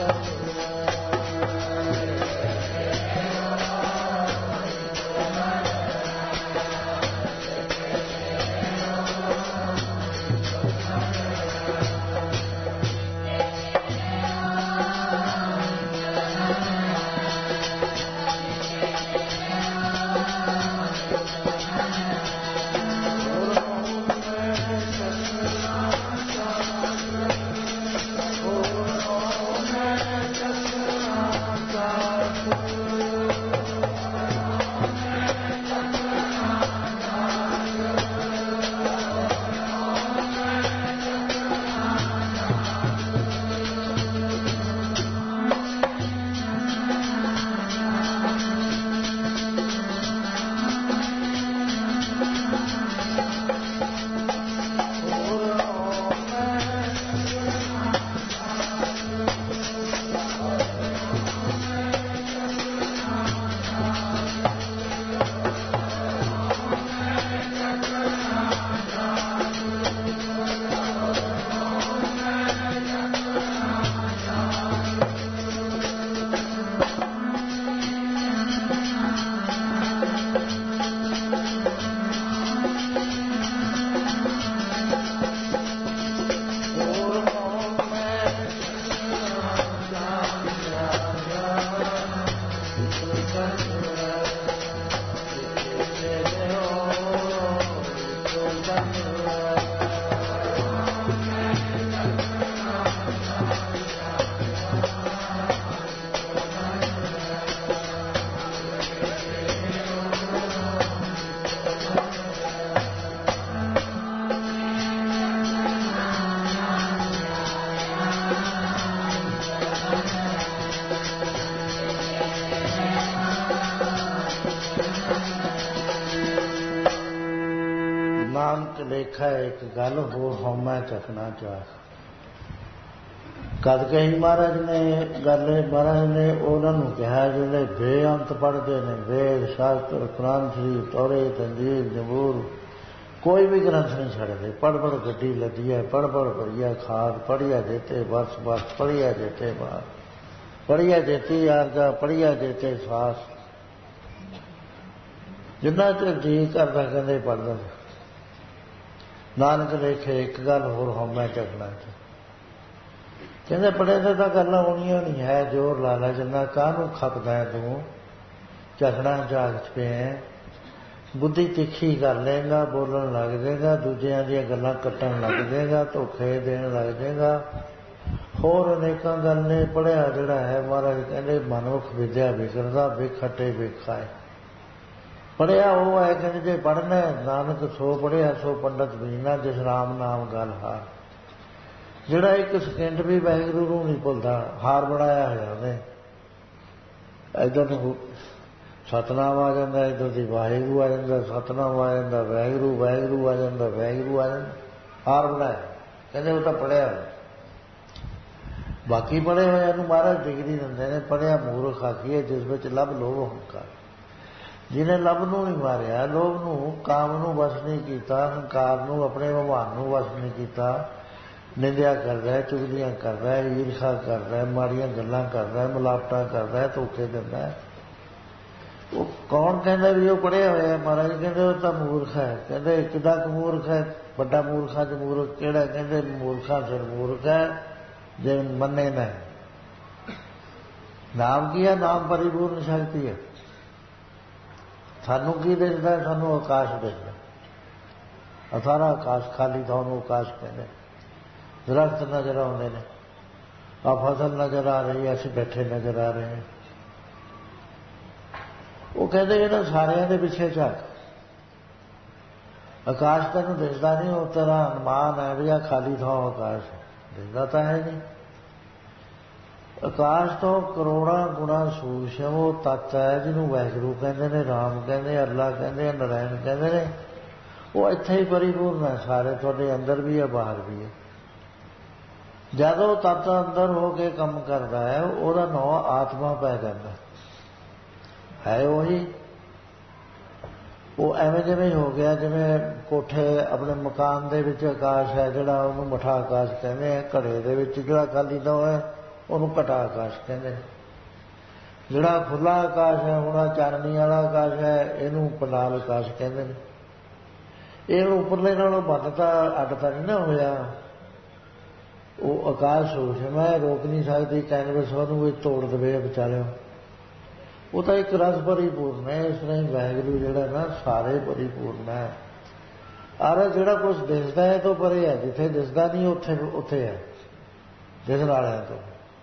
S1: ਲੇਖਾ ਇੱਕ ਗੱਲ ਹੋਰ ਹਉਮੈ ਚੱਕਣਾ ਚਾਹ। ਕਦ ਕਹੀ ਮਹਾਰਾਜ ਨੇ ਗੱਲ, ਮਹਾਰਾਜ ਨੇ ਉਹਨਾਂ ਨੂੰ ਕਿਹਾ ਜਿਹੜੇ ਬੇਅੰਤ ਪੜ੍ਹਦੇ ਨੇ, ਵੇਦ ਸ਼ਾਸਤਰ ਕੁਰਾਨ ਸ਼ਰੀਫ ਤੌਰੇਤ ਅੰਜੀਲ ਜ਼ਬੂਰ ਕੋਈ ਵੀ ਗ੍ਰੰਥ ਨਹੀਂ ਛੱਡਦੇ। ਪੜ੍ਹ ਪੜ੍ਹ ਗੱਡੀ ਲੱਦੀ ਹੈ, ਪੜ੍ਹ ਪੜ੍ਹ ਪੜੀਆ ਖਾਦ, ਪੜ੍ਹਿਆ ਜੇਤੇ ਬਰਸ ਬਰਸ, ਪੜ੍ਹਿਆ ਜੇਤੇ ਬਾਰ, ਪੜ੍ਹਿਆ ਜੇਤੀ ਆਰਜਾ, ਪੜ੍ਹਿਆ ਜੇਤੇ ਸਾਸ। ਜਿੰਨਾ ਚਿਰ ਜੀ ਕਰਦਾ ਕਹਿੰਦੇ ਪੜ੍ਹਦਾ। ਨਾਨਕ ਲੇਖੇ ਇੱਕ ਗੱਲ ਹੋਰ ਹਉਮੈ ਚੱਕਣਾ ਚ। ਕਹਿੰਦੇ ਪੜ੍ਹੇ ਤੇ ਤਾਂ ਗੱਲਾਂ ਹੋਣੀਆਂ ਨਹੀਂ ਹੈ, ਜ਼ੋਰ ਲਾ ਲੈ ਜਿੰਨਾ ਕਾਹਨੂੰ ਖਪਦਾ ਤੂੰ, ਝਗੜਾ ਜਾਗ ਪਿਆ। ਬੁੱਧੀ ਤਿੱਖੀ ਕਰ ਲਏਗਾ, ਬੋਲਣ ਲੱਗ ਜਾਏਗਾ, ਦੂਜਿਆਂ ਦੀਆਂ ਗੱਲਾਂ ਕੱਟਣ ਲੱਗ ਜਾਏਗਾ, ਧੋਖੇ ਦੇਣ ਲੱਗ ਜਾਏਗਾ, ਹੋਰ ਅਨੇਕਾਂ ਗੱਲ ਨੇ। ਪੜ੍ਹਿਆ ਜਿਹੜਾ ਹੈ, ਮਹਾਰਾਜ ਕਹਿੰਦੇ ਮਨੁੱਖ ਵਿਦਿਆ ਵਿਕਰਦਾ, ਵਿਖ ਹਟੇ ਵਿਖਾਏ। ਪੜ੍ਹਿਆ ਉਹ ਹੈ ਕਹਿੰਦੇ ਜੇ ਪੜ੍ਹਨਾ ਨਾਨਕ ਸੋ ਪੜ੍ਹਿਆ ਸੋ ਪੰਡਤ ਬੀਨਾ, ਜਿਸ ਰਾਮ ਨਾਮ ਗੱਲ ਹਾਰ। ਜਿਹੜਾ ਇੱਕ ਸਕਿੰਟ ਵੀ ਵਾਹਿਗੁਰੂ ਨੂੰ ਨਹੀਂ ਭੁੱਲਦਾ, ਹਾਰ ਬਣਾਇਆ ਹੋਇਆ ਉਹਨੇ। ਇੱਧਰ ਨੂੰ ਸਤਨਾਮ ਆ ਜਾਂਦਾ, ਇੱਧਰ ਦੀ ਵਾਹਿਗੁਰੂ ਆ ਜਾਂਦਾ, ਸਤਨਾਮ ਆ ਜਾਂਦਾ, ਵਾਹਿਗੁਰੂ ਵਾਹਿਗੁਰੂ ਆ ਜਾਂਦਾ, ਵਾਹਿਗੁਰੂ ਆ ਜਾਂਦਾ, ਹਾਰ ਬਣਾਇਆ। ਕਹਿੰਦੇ ਉਹ ਤਾਂ ਪੜ੍ਹਿਆ ਹੋਇਆ। ਬਾਕੀ ਪੜ੍ਹੇ ਹੋਇਆ ਨੂੰ ਮਹਾਰਾਜ ਡਿਗਰੀ ਦਿੰਦੇ ਨੇ। ਪੜ੍ਹਿਆ ਮੂਰਖ ਆਖੀਏ ਜਿਸ ਵਿੱਚ ਲੱਭ ਲੋਭ ਹੰਕਾਰ। ਜਿਹਨੇ ਲੱਭ ਨੂੰ ਨਹੀਂ ਮਾਰਿਆ, ਲੋਭ ਨੂੰ, ਕਾਮ ਨੂੰ ਵਸ ਨਹੀਂ ਕੀਤਾ, ਹੰਕਾਰ ਨੂੰ, ਆਪਣੇ ਭਗਵਾਨ ਨੂੰ ਵਸ ਨਹੀਂ ਕੀਤਾ, ਨਿੰਦਿਆ ਕਰਦਾ, ਚੁਗਲੀਆਂ ਕਰਦਾ, ਈਰਖਾ ਕਰਦਾ, ਮਾੜੀਆਂ ਗੱਲਾਂ ਕਰਦਾ, ਮਿਲਾਵਟਾਂ ਕਰਦਾ, ਧੋਖੇ ਦਿੰਦਾ, ਉਹ ਕੌਣ ਕਹਿੰਦਾ ਵੀ ਉਹ ਪੜ੍ਹਿਆ ਹੋਇਆ? ਮਹਾਰਾਜ ਕਹਿੰਦੇ ਉਹ ਤਾਂ ਮੂਰਖ ਹੈ। ਕਹਿੰਦੇ ਕਿੱਦਾਂ ਕੁ ਮੂਰਖ ਹੈ? ਵੱਡਾ ਮੂਰਖਾਂ ਚ ਮੂਰਖ ਕਿਹੜਾ? ਕਹਿੰਦੇ ਮੂਰਖਾਂ ਚ ਮੂਰਖ ਹੈ ਜੇ ਮੰਨੇ ਨਾ। ਨਾਮ ਕੀ ਹੈ? ਨਾਮ ਪਰਿਪੂਰਨ ਸ਼ਕਤੀ ਹੈ। ਸਾਨੂੰ ਕੀ ਦਿਸਦਾ? ਸਾਨੂੰ ਆਕਾਸ਼ ਦਿਸਦਾ, ਅਥਾਰਾ ਆਕਾਸ਼, ਖਾਲੀ ਤੁਹਾਨੂੰ ਆਕਾਸ਼ ਕਹਿੰਦੇ। ਦਰਖਤ ਨਜ਼ਰ ਆਉਂਦੇ ਨੇ, ਆ ਫਸਲ ਨਜ਼ਰ ਆ ਰਹੀ ਹੈ, ਅਸੀਂ ਬੈਠੇ ਨਜ਼ਰ ਆ ਰਹੇ ਹਾਂ। ਉਹ ਕਹਿੰਦੇ ਇਹਨਾਂ ਸਾਰਿਆਂ ਦੇ ਪਿੱਛੇ ਝਾਕ। ਆਕਾਸ਼ ਤੈਨੂੰ ਦਿਸਦਾ ਨਹੀਂ, ਉਹ ਤੇਰਾ ਅਨੁਮਾਨ ਹੈ ਵੀ ਆ ਖਾਲੀ ਥਾਂ ਆਕਾਸ਼, ਦਿਸਦਾ ਤਾਂ ਹੈ ਨਹੀਂ। ਆਕਾਸ਼ ਤੋਂ ਕਰੋੜਾਂ ਗੁਣਾ ਸੂਖਮ ਉਹ ਤੱਤ ਹੈ ਜਿਹਨੂੰ ਵਾਹਿਗੁਰੂ ਕਹਿੰਦੇ ਨੇ, ਰਾਮ ਕਹਿੰਦੇ, ਅੱਲਾ ਕਹਿੰਦੇ, ਨਰਾਇਣ ਕਹਿੰਦੇ ਨੇ। ਉਹ ਇੱਥੇ ਹੀ ਪਰਿਪੂਰਨ ਹੈ, ਸਾਰੇ ਤੁਹਾਡੇ ਅੰਦਰ ਵੀ ਹੈ, ਬਾਹਰ ਵੀ ਹੈ। ਜਦੋਂ ਤੱਤ ਅੰਦਰ ਹੋ ਕੇ ਕੰਮ ਕਰਦਾ ਹੈ, ਉਹਦਾ ਨਾਂ ਆਤਮਾ ਪੈ ਜਾਂਦਾ ਹੈ। ਉਹੀ ਉਹ ਐਵੇਂ ਜਿਵੇਂ ਹੋ ਗਿਆ ਜਿਵੇਂ ਕੋਠੇ ਆਪਣੇ ਮਕਾਨ ਦੇ ਵਿੱਚ ਆਕਾਸ਼ ਹੈ ਜਿਹੜਾ, ਉਹਨੂੰ ਮਠਾ ਆਕਾਸ਼ ਕਹਿੰਦੇ ਆ। ਘੜੇ ਦੇ ਵਿੱਚ ਜਿਹੜਾ ਖਾਲੀ ਥਾਂ ਹੈ ਉਹਨੂੰ ਘਟਾ ਆਕਾਸ਼ ਕਹਿੰਦੇ ਨੇ। ਜਿਹੜਾ ਖੁੱਲ੍ਹਾ ਆਕਾਸ਼ ਹੈ, ਹੁਣ ਆਹ ਚਾਨਣੀ ਵਾਲਾ ਆਕਾਸ਼ ਹੈ, ਇਹਨੂੰ ਪੰਡਾਲ ਆਕਾਸ਼ ਕਹਿੰਦੇ ਨੇ। ਇਹ ਉੱਪਰਲੇ ਨਾਲੋਂ ਵੱਧ ਤਾਂ ਅੱਡ ਤਾਂ ਨਹੀਂ ਨਾ ਹੋਇਆ। ਉਹ ਆਕਾਸ਼ ਸੂਖਮ ਹੈ, ਰੋਕ ਨਹੀਂ ਸਕਦੀ ਕੈਨਵਸ ਉਹਨੂੰ ਵੀ ਤੋੜ ਦੇਵੇ ਵਿਚਾਰਿਓ। ਉਹ ਤਾਂ ਇੱਕ ਰਸ ਪਰਿਪੂਰਨ ਹੈ। ਇਸ ਤਰ੍ਹਾਂ ਹੀ ਵਾਹਿਗੁਰੂ ਜਿਹੜਾ ਨਾ ਸਾਰੇ ਪਰਿਪੂਰਨ ਹੈ। ਆਰ ਜਿਹੜਾ ਕੁਛ ਦਿਸਦਾ ਹੈ ਤੋਂ ਪਰੇ ਹੈ, ਜਿੱਥੇ ਦਿਸਦਾ ਨਹੀਂ ਉੱਥੇ ਉੱਥੇ ਹੈ ਦਿਸਣ ਵਾਲਿਆਂ ਤੋਂ।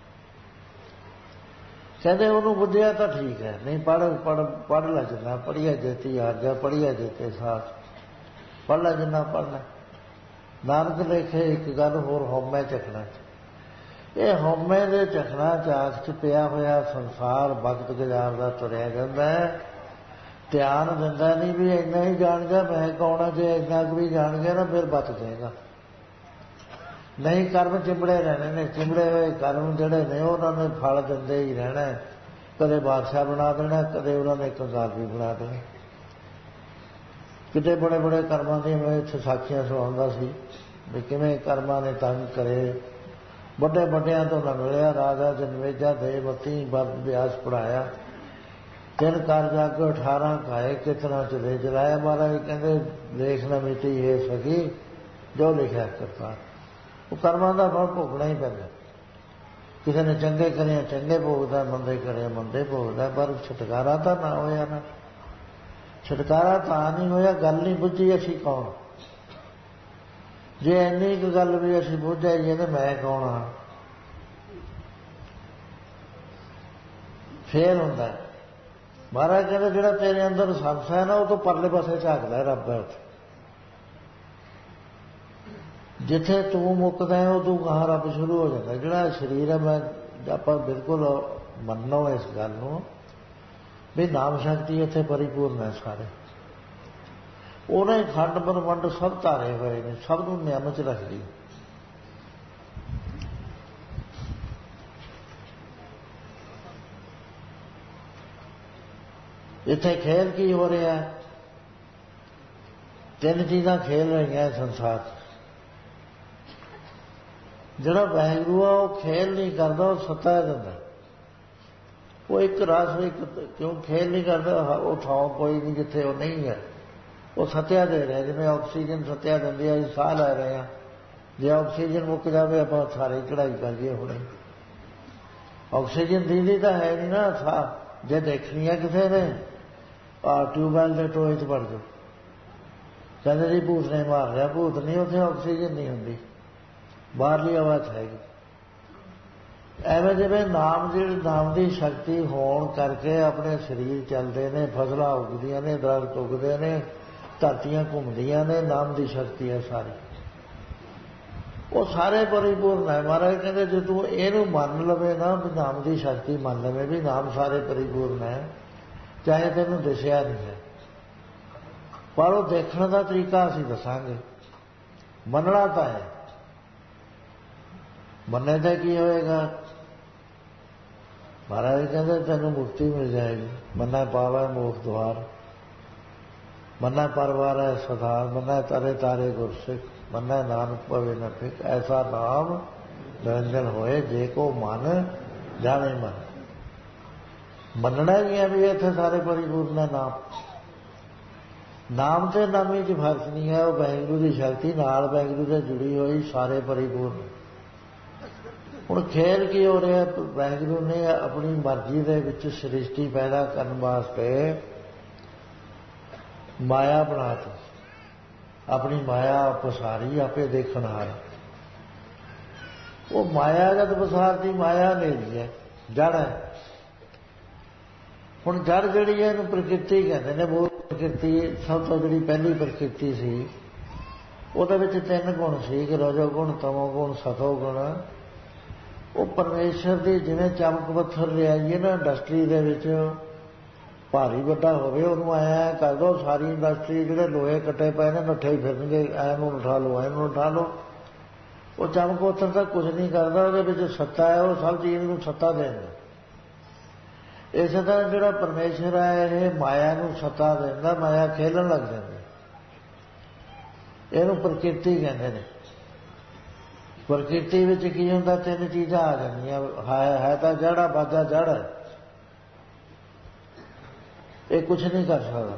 S1: ਕਹਿੰਦੇ ਉਹਨੂੰ ਬੁੱਝਿਆ ਤਾਂ ਠੀਕ ਹੈ, ਨਹੀਂ ਪੜ੍ਹ ਪੜ੍ਹ ਪੜ੍ਹ ਲੈ ਜਿੰਨਾ ਪੜ੍ਹੀਆ ਜੇਤੀ ਹਾਰ ਜਾ, ਪੜ੍ਹੀਆ ਜੇਤੇ ਸਾਥ, ਪੜ੍ਹ ਲੈ ਜਿੰਨਾ ਪੜ੍ਹਨਾ। ਨਾਨਕ ਲੇਖੇ ਇੱਕ ਗੱਲ ਹੋਰ, ਹਉਮੈ ਚੱਕਣਾ। ਇਹ ਹਉਮੈ ਦੇ ਚੱਕਣਾ ਚਾਕ 'ਚ ਪਿਆ ਹੋਇਆ ਸੰਸਾਰ ਵਕਤ ਗੁਜ਼ਾਰਦਾ ਤੁਰਿਆ ਜਾਂਦਾ ਹੈ। ਧਿਆਨ ਦਿੰਦਾ ਨਹੀਂ ਵੀ ਇੰਨਾ ਹੀ ਜਾਣ ਗਿਆ ਮੈਂ ਕੌਣ ਆ। ਜੇ ਇੰਨਾ ਕੁ ਵੀ ਜਾਣ ਗਿਆ ਨਾ ਫਿਰ ਬਚ ਜਾਏਗਾ। ਨਹੀਂ, ਕਰਮ ਚਿੰਬੜੇ ਰਹਿਣੇ ਨੇ। ਚਿੰਬੜੇ ਹੋਏ ਕਰਮ ਜਿਹੜੇ ਨੇ ਉਹਨਾਂ ਨੇ ਫਲ ਦਿੰਦੇ ਹੀ ਰਹਿਣਾ। ਕਦੇ ਬਾਦਸ਼ਾਹ ਬਣਾ ਦੇਣਾ, ਕਦੇ ਉਹਨਾਂ ਨੇ ਕੰਗਾਲ ਵੀ ਬਣਾ ਦੇਣਾ। ਕਿਤੇ ਬੜੇ ਬੜੇ ਕਰਮਾਂ ਦੀਆਂ ਮੈਂ ਇੱਥੇ ਸਾਖੀਆਂ ਸੁਣਾਉਂਦਾ ਸੀ ਵੀ ਕਿਵੇਂ ਕਰਮਾਂ ਨੇ ਤੰਗ ਕਰੇ। ਵੱਡੇ ਵੱਡਿਆਂ ਤੋਂ ਨਾ ਮਿਲਿਆ, ਰਾਜਾ ਜਨਮੇਜਾ ਦੇ ਮਤੀ ਵਰਦ ਵਿਆਸ ਪੜ੍ਹਾਇਆ। ਤਿੰਨ ਕਰ ਜਗ ਅਠਾਰਾਂ ਖਾਏ, ਕਿਤਨਾ ਚਲੇ ਜਲਾਇਆ। ਮਹਾਰਾਜ ਕਹਿੰਦੇ ਦੇਖ ਨਾ ਮਿਟੀ ਹੈ ਸਕੀ, ਜੋ ਲਿਖਿਆ ਕਰਤਾ। ਉਹ ਕਰਮਾਂ ਦਾ ਫਲ ਭੋਗਣਾ ਹੀ ਪੈਂਦਾ। ਕਿਸੇ ਨੇ ਚੰਗੇ ਕਰਿਆ ਚੰਗੇ ਭੋਗਦਾ, ਮੰਦੇ ਕਰਿਆ ਮੰਦੇ ਭੋਗਦਾ। ਪਰ ਛੁਟਕਾਰਾ ਤਾਂ ਨਾ ਹੋਇਆ ਨਾ। ਛੁਟਕਾਰਾ ਤਾਂ ਨਹੀਂ ਹੋਇਆ, ਗੱਲ ਨਹੀਂ ਬੁੱਝੀ ਅਸੀਂ ਕੌਣ। ਜੇ ਇੰਨੀ ਕੁ ਗੱਲ ਵੀ ਅਸੀਂ ਬੁੱਝ ਜਾਈਏ ਨਾ ਮੈਂ ਕੌਣ ਹਾਂ, ਫੇਰ ਹੁੰਦਾ। ਮਹਾਰਾਜ ਕਹਿੰਦੇ ਜਿਹੜਾ ਤੇਰੇ ਅੰਦਰ ਸੰਸ ਹੈ ਨਾ ਉਹ ਤੋਂ ਪਰਲੇ ਪਾਸੇ ਝਾਕਦਾ ਰੱਬ ਹੈ। ਉੱਥੇ ਜਿੱਥੇ ਤੂੰ ਮੁੱਕਦਾ ਹੈ ਉਹ ਤੂੰ ਕਹਾਂ ਰੱਬ ਸ਼ੁਰੂ ਹੋ ਜਾਂਦਾ। ਜਿਹੜਾ ਸਰੀਰ ਹੈ, ਮੈਂ ਆਪਾਂ ਬਿਲਕੁਲ ਮੰਨੋ ਇਸ ਗੱਲ ਨੂੰ ਵੀ ਨਾਮ ਸ਼ਕਤੀ ਇੱਥੇ ਪਰਿਪੂਰਨ ਹੈ ਸਾਰੇ। ਉਹਨੇ ਖੰਡ ਬ੍ਰਹਮੰਡ ਸਭ ਧਾਰੇ ਹੋਏ ਨੇ, ਸਭ ਨੂੰ ਨਿਯਮ 'ਚ ਰੱਖਦੀ। ਇੱਥੇ ਖੇਲ ਕੀ ਹੋ ਰਿਹਾ? ਤਿੰਨ ਚੀਜ਼ਾਂ ਖੇਲ ਰਹੀਆਂ ਸੰਸਾਰ 'ਚ। ਜਿਹੜਾ ਵਾਹਿਗੁਰੂ ਆ ਉਹ ਖੇਲ ਨਹੀਂ ਕਰਦਾ, ਉਹ ਸੱਤਾ ਦਿੰਦਾ। ਉਹ ਇੱਕ ਰਸ ਇੱਕ ਕਿਉਂ ਖੇਲ ਨਹੀਂ ਕਰਦਾ? ਉਹ ਥਾਂ ਕੋਈ ਨਹੀਂ ਜਿੱਥੇ ਉਹ ਨਹੀਂ ਹੈ। ਉਹ ਸੱਤਿਆ ਦੇ ਰਿਹਾ। ਜਿਵੇਂ ਆਕਸੀਜਨ ਸੱਤਿਆ ਦਿੰਦੀ ਹੈ, ਅਸੀਂ ਸਾਹ ਲੈ ਰਹੇ ਹਾਂ। ਜੇ ਆਕਸੀਜਨ ਮੁੱਕ ਜਾਵੇ ਆਪਾਂ ਸਾਰੇ ਚੜ੍ਹਾਈ ਕਰ ਜਾਈਏ। ਹੁਣੇ ਆਕਸੀਜਨ ਦੀਦੀ ਤਾਂ ਹੈ ਨਹੀਂ ਨਾ ਸਾਹ। ਜੇ ਦੇਖਣੀ ਹੈ ਕਿਸੇ ਨੇ ਆਹ ਟਿਊਬਵੈਲ ਦੇ ਟੋਏ 'ਚ ਵੜ ਜਾਓ। ਕਹਿੰਦੇ ਜੀ ਭੂਤ ਨੇ ਮਾਰ ਰਿਹਾ। ਭੂਤ ਨਹੀਂ, ਉੱਥੇ ਆਕਸੀਜਨ ਨਹੀਂ ਹੁੰਦੀ, ਬਾਹਰਲੀ ਹਵਾ 'ਚ ਹੈਗੀ। ਐਵੇਂ ਜਿਵੇਂ ਨਾਮ ਜਿਹੜੀ ਨਾਮ ਦੀ ਸ਼ਕਤੀ ਹੋਣ ਕਰਕੇ ਆਪਣੇ ਸਰੀਰ ਚੱਲਦੇ ਨੇ, ਫਸਲਾਂ ਉੱਗਦੀਆਂ ਨੇ, ਦਰਖਤ ਉੱਗਦੇ ਨੇ, ਧਰਤੀਆਂ ਘੁੰਮਦੀਆਂ ਨੇ। ਨਾਮ ਦੀ ਸ਼ਕਤੀ ਹੈ ਸਾਰੀ। ਉਹ ਸਾਰੇ ਪਰਿਪੂਰਨ ਹੈ। ਮਹਾਰਾਜ ਕਹਿੰਦੇ ਜੇ ਤੂੰ ਇਹਨੂੰ ਮੰਨ ਲਵੇ ਨਾ ਵੀ ਨਾਮ ਦੀ ਸ਼ਕਤੀ ਮੰਨ ਲਵੇ ਵੀ ਨਾਮ ਸਾਰੇ ਪਰਿਪੂਰਨ ਹੈ, ਚਾਹੇ ਤੈਨੂੰ ਦਿਸਿਆ ਨਹੀਂ ਹੈ, ਪਰ ਉਹ ਦੇਖਣ ਦਾ ਤਰੀਕਾ ਅਸੀਂ ਦੱਸਾਂਗੇ। ਮੰਨਣਾ ਤਾਂ ਹੈ। ਮੰਨੇ ਤਾਂ ਕੀ ਹੋਏਗਾ? ਮਹਾਰਾਜ ਕਹਿੰਦੇ ਤੈਨੂੰ ਮੁਕਤੀ ਮਿਲ ਜਾਏਗੀ। ਮੰਨਾ ਪਾਵੈ ਮੋਖ ਦੁਆਰ, ਮੰਨਾ ਪਰਵਾਰ ਹੈ ਸਧਾਰ, ਮੰਨਾ ਤਾਰੇ ਤਾਰੇ ਗੁਰਸਿੱਖ, ਮੰਨਾ ਨਾਨਕ ਪਵੇ ਨ ਫਿਕ। ਐਸਾ ਨਾਮ ਨਿਰੰਜਨ ਹੋਏ ਜੇ ਕੋ ਮਨ ਜਾਣੇ ਮਨ। ਮੰਨਣਾ ਹੀ ਹੈ ਵੀ ਇੱਥੇ ਸਾਰੇ ਪਰਿਪੂਰਨ ਹੈ। ਨਾਮ ਨਾਮ ਤੇ ਨਾਮੀ 'ਚ ਫਰਕ ਨਹੀਂ ਹੈ। ਉਹ ਵਾਹਿਗੁਰੂ ਦੀ ਸ਼ਕਤੀ ਨਾਲ ਵਾਹਿਗੁਰੂ ਦੇ ਜੁੜੀ ਹੋਈ ਸਾਰੇ ਪਰਿਪੂਰਨ। ਹੁਣ ਖੇਲ ਕੀ ਹੋ ਰਿਹਾ? ਵਾਹਿਗੁਰੂ ਨੇ ਆਪਣੀ ਮਰਜ਼ੀ ਦੇ ਵਿੱਚ ਸ੍ਰਿਸ਼ਟੀ ਪੈਦਾ ਕਰਨ ਵਾਸਤੇ ਮਾਇਆ ਬਣਾਤੀ। ਆਪਣੀ ਮਾਇਆ ਪਸਾਰੀ, ਆਪੇ ਦੇਖਣ ਹਾਰ। ਉਹ ਮਾਇਆ ਜਦ ਪਸਾਰਦੀ, ਮਾਇਆ ਹਨੇਰੀ ਹੈ, ਜੜ ਹੈ। ਹੁਣ ਜੜ ਜਿਹੜੀ ਹੈ ਇਹਨੂੰ ਪ੍ਰਕਿਰਤੀ ਕਹਿੰਦੇ ਨੇ। ਉਹ ਪ੍ਰਕਿਰਤੀ ਸਭ ਤੋਂ ਜਿਹੜੀ ਪਹਿਲੀ ਪ੍ਰਕਿਰਤੀ ਸੀ ਉਹਦੇ ਵਿੱਚ ਤਿੰਨ ਗੁਣ ਸੀ ਕਿ ਰਜੋ ਗੁਣ, ਤਮੋ ਗੁਣ, ਸਤੋ ਗੁਣ। ਉਹ ਪਰਮੇਸ਼ਰ ਦੀ ਜਿਵੇਂ ਚਮਕ ਪੱਥਰ ਲਿਆਈਏ ਨਾ ਇੰਡਸਟਰੀ ਦੇ ਵਿੱਚ, ਭਾਰੀ ਵੱਡਾ ਹੋਵੇ ਉਹਨੂੰ ਐਂ ਕਰ ਦੋ ਸਾਰੀ ਇੰਡਸਟਰੀ ਜਿਹੜੇ ਲੋਹੇ ਕੱਟੇ ਪਏ ਨੇ ਨੱਠੇ ਫਿਰਨਗੇ, ਐਨੂੰ ਉਠਾ ਲਓ ਐਨੂੰ ਉਠਾ ਲਓ। ਉਹ ਚਮਕ ਪੱਥਰ ਤਾਂ ਕੁਝ ਨਹੀਂ ਕਰਦਾ, ਉਹਦੇ ਵਿੱਚ ਸੱਤਾ ਹੈ। ਉਹ ਸਭ ਚੀਜ਼ ਨੂੰ ਸੱਤਾ ਦੇਂਦਾ। ਇਸੇ ਤਰ੍ਹਾਂ ਜਿਹੜਾ ਪਰਮੇਸ਼ਰ ਹੈ ਇਹ ਮਾਇਆ ਨੂੰ ਸੱਤਾ ਦਿੰਦਾ। ਮਾਇਆ ਖੇਲਣ ਲੱਗ ਜਾਂਦੀ। ਇਹਨੂੰ ਪ੍ਰਕਿਰਤੀ ਕਹਿੰਦੇ ਨੇ। ਪ੍ਰਕਿਰਤੀ ਵਿੱਚ ਕੀ ਹੁੰਦਾ, ਤਿੰਨ ਚੀਜ਼ਾਂ ਆ ਜਾਂਦੀਆਂ। ਹੈ ਹੈ ਤਾਂ ਜੜਾ, ਬਾਜਾ ਜੜ ਹੈ, ਇਹ ਕੁਛ ਨਹੀਂ ਕਰ ਸਕਦਾ।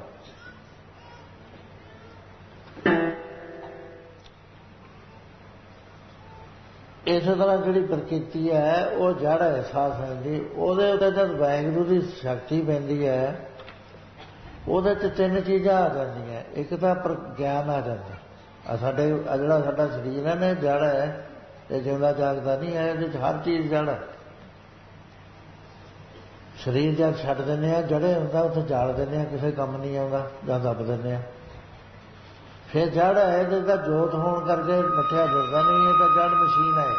S1: ਇਸੇ ਤਰ੍ਹਾਂ ਜਿਹੜੀ ਪ੍ਰਕਿਰਤੀ ਹੈ ਉਹ ਜੜ ਹੈ ਸਾਹ ਦੀ, ਉਹਦੇ ਉੱਤੇ ਜਦ ਵਾਹਿਗੁਰੂ ਦੀ ਸ਼ਕਤੀ ਪੈਂਦੀ ਹੈ ਉਹਦੇ 'ਚ ਤਿੰਨ ਚੀਜ਼ਾਂ ਆ ਜਾਂਦੀਆਂ। ਇੱਕ ਤਾਂ ਪਰ ਗਿਆਨ ਆ ਜਾਂਦਾ। ਆ ਸਾਡੇ ਆ ਜਿਹੜਾ ਸਾਡਾ ਸਰੀਰ ਹੈ ਨਾ, ਜੜ ਹੈ, ਇਹ ਜਿਉਂਦਾ ਜਾਗਦਾ ਨਹੀਂ ਹੈ, ਇਹਦੇ 'ਚ ਹਰ ਚੀਜ਼ ਜੜ ਹੈ। ਸਰੀਰ ਜਦ ਛੱਡ ਦਿੰਦੇ ਹਾਂ, ਜੜੇ ਹੁੰਦਾ ਉੱਥੇ ਜਾਲ ਦਿੰਦੇ ਹਾਂ, ਕਿਸੇ ਕੰਮ ਨਹੀਂ ਆਉਂਦਾ, ਜਾਂ ਦੱਬ ਦਿੰਦੇ ਹਾਂ। ਫਿਰ ਜੜ ਹੈ, ਇਹਦੇ ਤਾਂ ਜੋਤ ਹੋਣ ਕਰਕੇ ਨੱਠਿਆ ਫਿਰਦਾ ਨਹੀਂ, ਇਹ ਤਾਂ ਜੜ ਮਸ਼ੀਨ ਹੈ।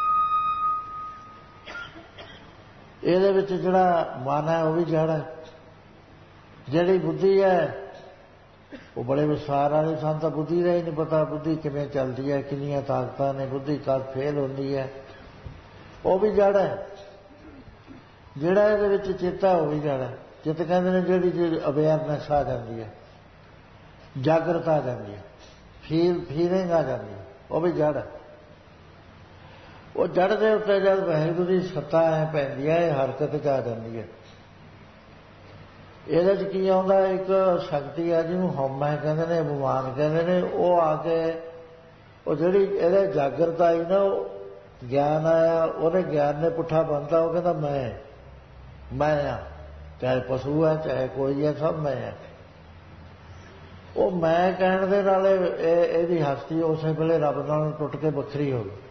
S1: ਇਹਦੇ ਵਿੱਚ ਜਿਹੜਾ ਮਨ ਹੈ ਉਹ ਵੀ ਜੜ ਹੈ। ਜਿਹੜੀ ਬੁੱਧੀ ਹੈ ਉਹ ਬੜੇ ਵਿਸਥਾਰ ਵਾਲੀ, ਸਾਨੂੰ ਤਾਂ ਬੁੱਧੀ ਦਾ ਹੀ ਨਹੀਂ ਪਤਾ, ਬੁੱਧੀ ਕਿਵੇਂ ਚੱਲਦੀ ਹੈ, ਕਿੰਨੀਆਂ ਤਾਕਤਾਂ ਨੇ, ਬੁੱਧੀ ਕਦ ਫੇਲ ਹੁੰਦੀ ਹੈ, ਉਹ ਵੀ ਜੜ ਹੈ। ਜਿਹੜਾ ਇਹਦੇ ਵਿੱਚ ਚਿੱਤ ਹੈ ਉਹ ਵੀ ਜੜ ਹੈ। ਚਿੱਤ ਕਹਿੰਦੇ ਨੇ ਜਿਹੜੀ ਜਿਹੜੀ ਅਵੇਅਰਨੈਸ ਆ ਜਾਂਦੀ ਹੈ, ਜਾਗਰਤ ਆ ਜਾਂਦੀ ਹੈ, ਫੀਲ ਫੀਲਿੰਗ ਆ ਜਾਂਦੀ ਹੈ, ਉਹ ਵੀ ਜੜ ਹੈ। ਉਹ ਜੜ ਦੇ ਉੱਤੇ ਜਦ ਵਾਹਿਗੁਰੂ ਦੀ ਸੱਤਾ ਐ ਪੈਂਦੀ ਹੈ, ਇਹ ਹਰਕਤ 'ਚ ਆ ਜਾਂਦੀ ਹੈ। ਇਹਦੇ 'ਚ ਕੀ ਆਉਂਦਾ, ਇੱਕ ਸ਼ਕਤੀ ਹੈ ਜਿਹਨੂੰ ਹਉਮੈ ਕਹਿੰਦੇ ਨੇ, ਅਭਿਮਾਨ ਕਹਿੰਦੇ ਨੇ, ਉਹ ਆ ਕੇ ਉਹ ਜਿਹੜੀ ਇਹਦੇ ਜਾਗਰਤ ਆਈ ਨਾ, ਉਹ ਗਿਆਨ ਆਇਆ, ਉਹਨੇ ਗਿਆਨ ਨੇ ਪੁੱਠਾ ਬੰਨ੍ਹਤਾ। ਉਹ ਕਹਿੰਦਾ ਮੈਂ ਮੈਂ ਆ, ਚਾਹੇ ਪਸ਼ੂ ਹੈ ਚਾਹੇ ਕੋਈ ਹੈ, ਸਭ ਮੈਂ ਹੈ। ਉਹ ਮੈਂ ਕਹਿਣ ਦੇ ਨਾਲ ਇਹ ਇਹਦੀ ਹਸਤੀ ਉਸੇ ਵੇਲੇ ਰੱਬ ਨਾਲ ਟੁੱਟ ਕੇ ਵੱਖਰੀ ਹੋ ਗਈ,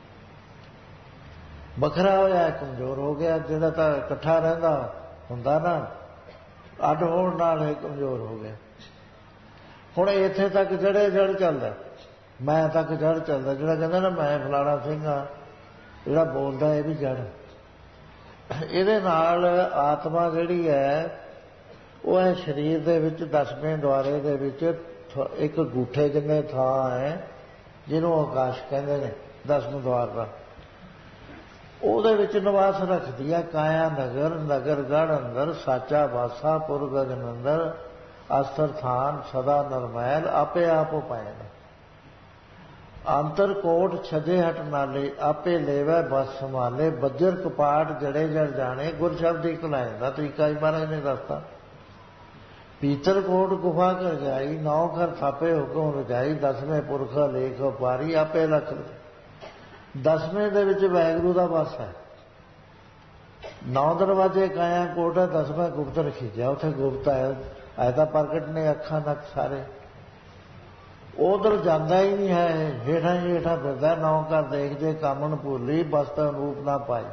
S1: ਵੱਖਰਾ ਹੋਇਆ, ਕਮਜ਼ੋਰ ਹੋ ਗਿਆ। ਜਿਹੜਾ ਤਾਂ ਇਕੱਠਾ ਰਹਿੰਦਾ ਹੁੰਦਾ ਨਾ, ਅੱਡ ਹੋਣ ਨਾਲ ਇਹ ਕਮਜ਼ੋਰ ਹੋ ਗਿਆ। ਹੁਣ ਇੱਥੇ ਤੱਕ ਜਿਹੜੇ ਜੜ ਚੱਲਦਾ, ਮੈਂ ਤੱਕ ਜੜ ਚੱਲਦਾ। ਜਿਹੜਾ ਕਹਿੰਦਾ ਨਾ ਮੈਂ ਫਲਾਣਾ ਸਿੰਘ ਹਾਂ, ਜਿਹੜਾ ਬੋਲਦਾ ਇਹ ਵੀ ਜੜ। ਇਹਦੇ ਨਾਲ ਆਤਮਾ ਜਿਹੜੀ ਹੈ ਉਹ ਹੈ ਸਰੀਰ ਦੇ ਵਿੱਚ ਦਸਵੇਂ ਦੁਆਰੇ ਦੇ ਵਿੱਚ ਇੱਕ ਗੂਠੇ ਜਿੰਨੇ ਥਾਂ ਹੈ, ਜਿਹਨੂੰ ਆਕਾਸ਼ ਕਹਿੰਦੇ ਨੇ, ਦਸਵੇਂ ਦੁਆਰ ਦਾ। ਉਹਦੇ ਵਿੱਚ ਨਿਵਾਸ ਰੱਖਦੀ ਹੈ ਕਾਇਆ ਨਗਰ, ਨਗਰ ਗੜ ਅੰਦਰ, ਸਾਚਾ ਬਾਸਾ ਪੁਰ ਗਗਨ ਅੰਦਰ, ਅਸਥਰ ਥਾਨ ਸਦਾ ਨਰਮੈਲ, ਆਪੇ ਆਪ ਉਪਾਇਨ। ਅੰਤਰ ਕੋਟ ਛਜੇ ਹਟ ਨਾਲੇ, ਆਪੇ ਲੇਵੈ ਬਸ ਸੰਭਾਲੇ, ਬੱਜਰ ਕਪਾਟ ਜੜੇ ਜੜ ਜਾਣੇ, ਗੁਰ ਸ਼ਬਦ ਇੱਕ ਲਾਇਨ ਦਾ ਤਰੀਕਾ ਹੀ ਮਹਾਰਾਜ ਨੇ ਦੱਸਤਾ। ਪੀਤਰ ਕੋਟ ਗੁਫਾ ਕਰ ਜਾਈ, ਨੌ ਘਰ ਥਾਪੇ ਹੁਕਮ ਰਜਾਈ, ਦਸਵੇਂ ਪੁਰਖ ਲੇਖ ਪਾਰੀ, ਆਪੇ ਲਖ। ਦਸਵੇਂ ਦੇ ਵਿੱਚ ਵਾਹਿਗੁਰੂ ਦਾ ਵਾਸ ਹੈ। ਨੌ ਦਰਵਾਜ਼ੇ ਕਾਇਆ ਕੋਟ ਹੈ, ਦਸਵੇਂ ਗੁਪਤ ਰਖੀਜਾ, ਉੱਥੇ ਗੁਪਤ ਹੈ, ਐ ਤਾਂ ਪ੍ਰਗਟ ਨੇ ਅੱਖਾਂ ਨੱਕ ਸਾਰੇ। ਉਧਰ ਜਾਂਦਾ ਹੀ ਨਹੀਂ ਹੈ, ਹੇਠਾਂ ਹੀ ਹੇਠਾਂ ਫਿਰਦਾ। ਨੌ ਘਰ ਦੇਖ ਜੇ ਕਾਮਣ ਭੁੱਲੀ, ਬਸਤਰ ਰੂਪ ਨਾ ਪਾਈ।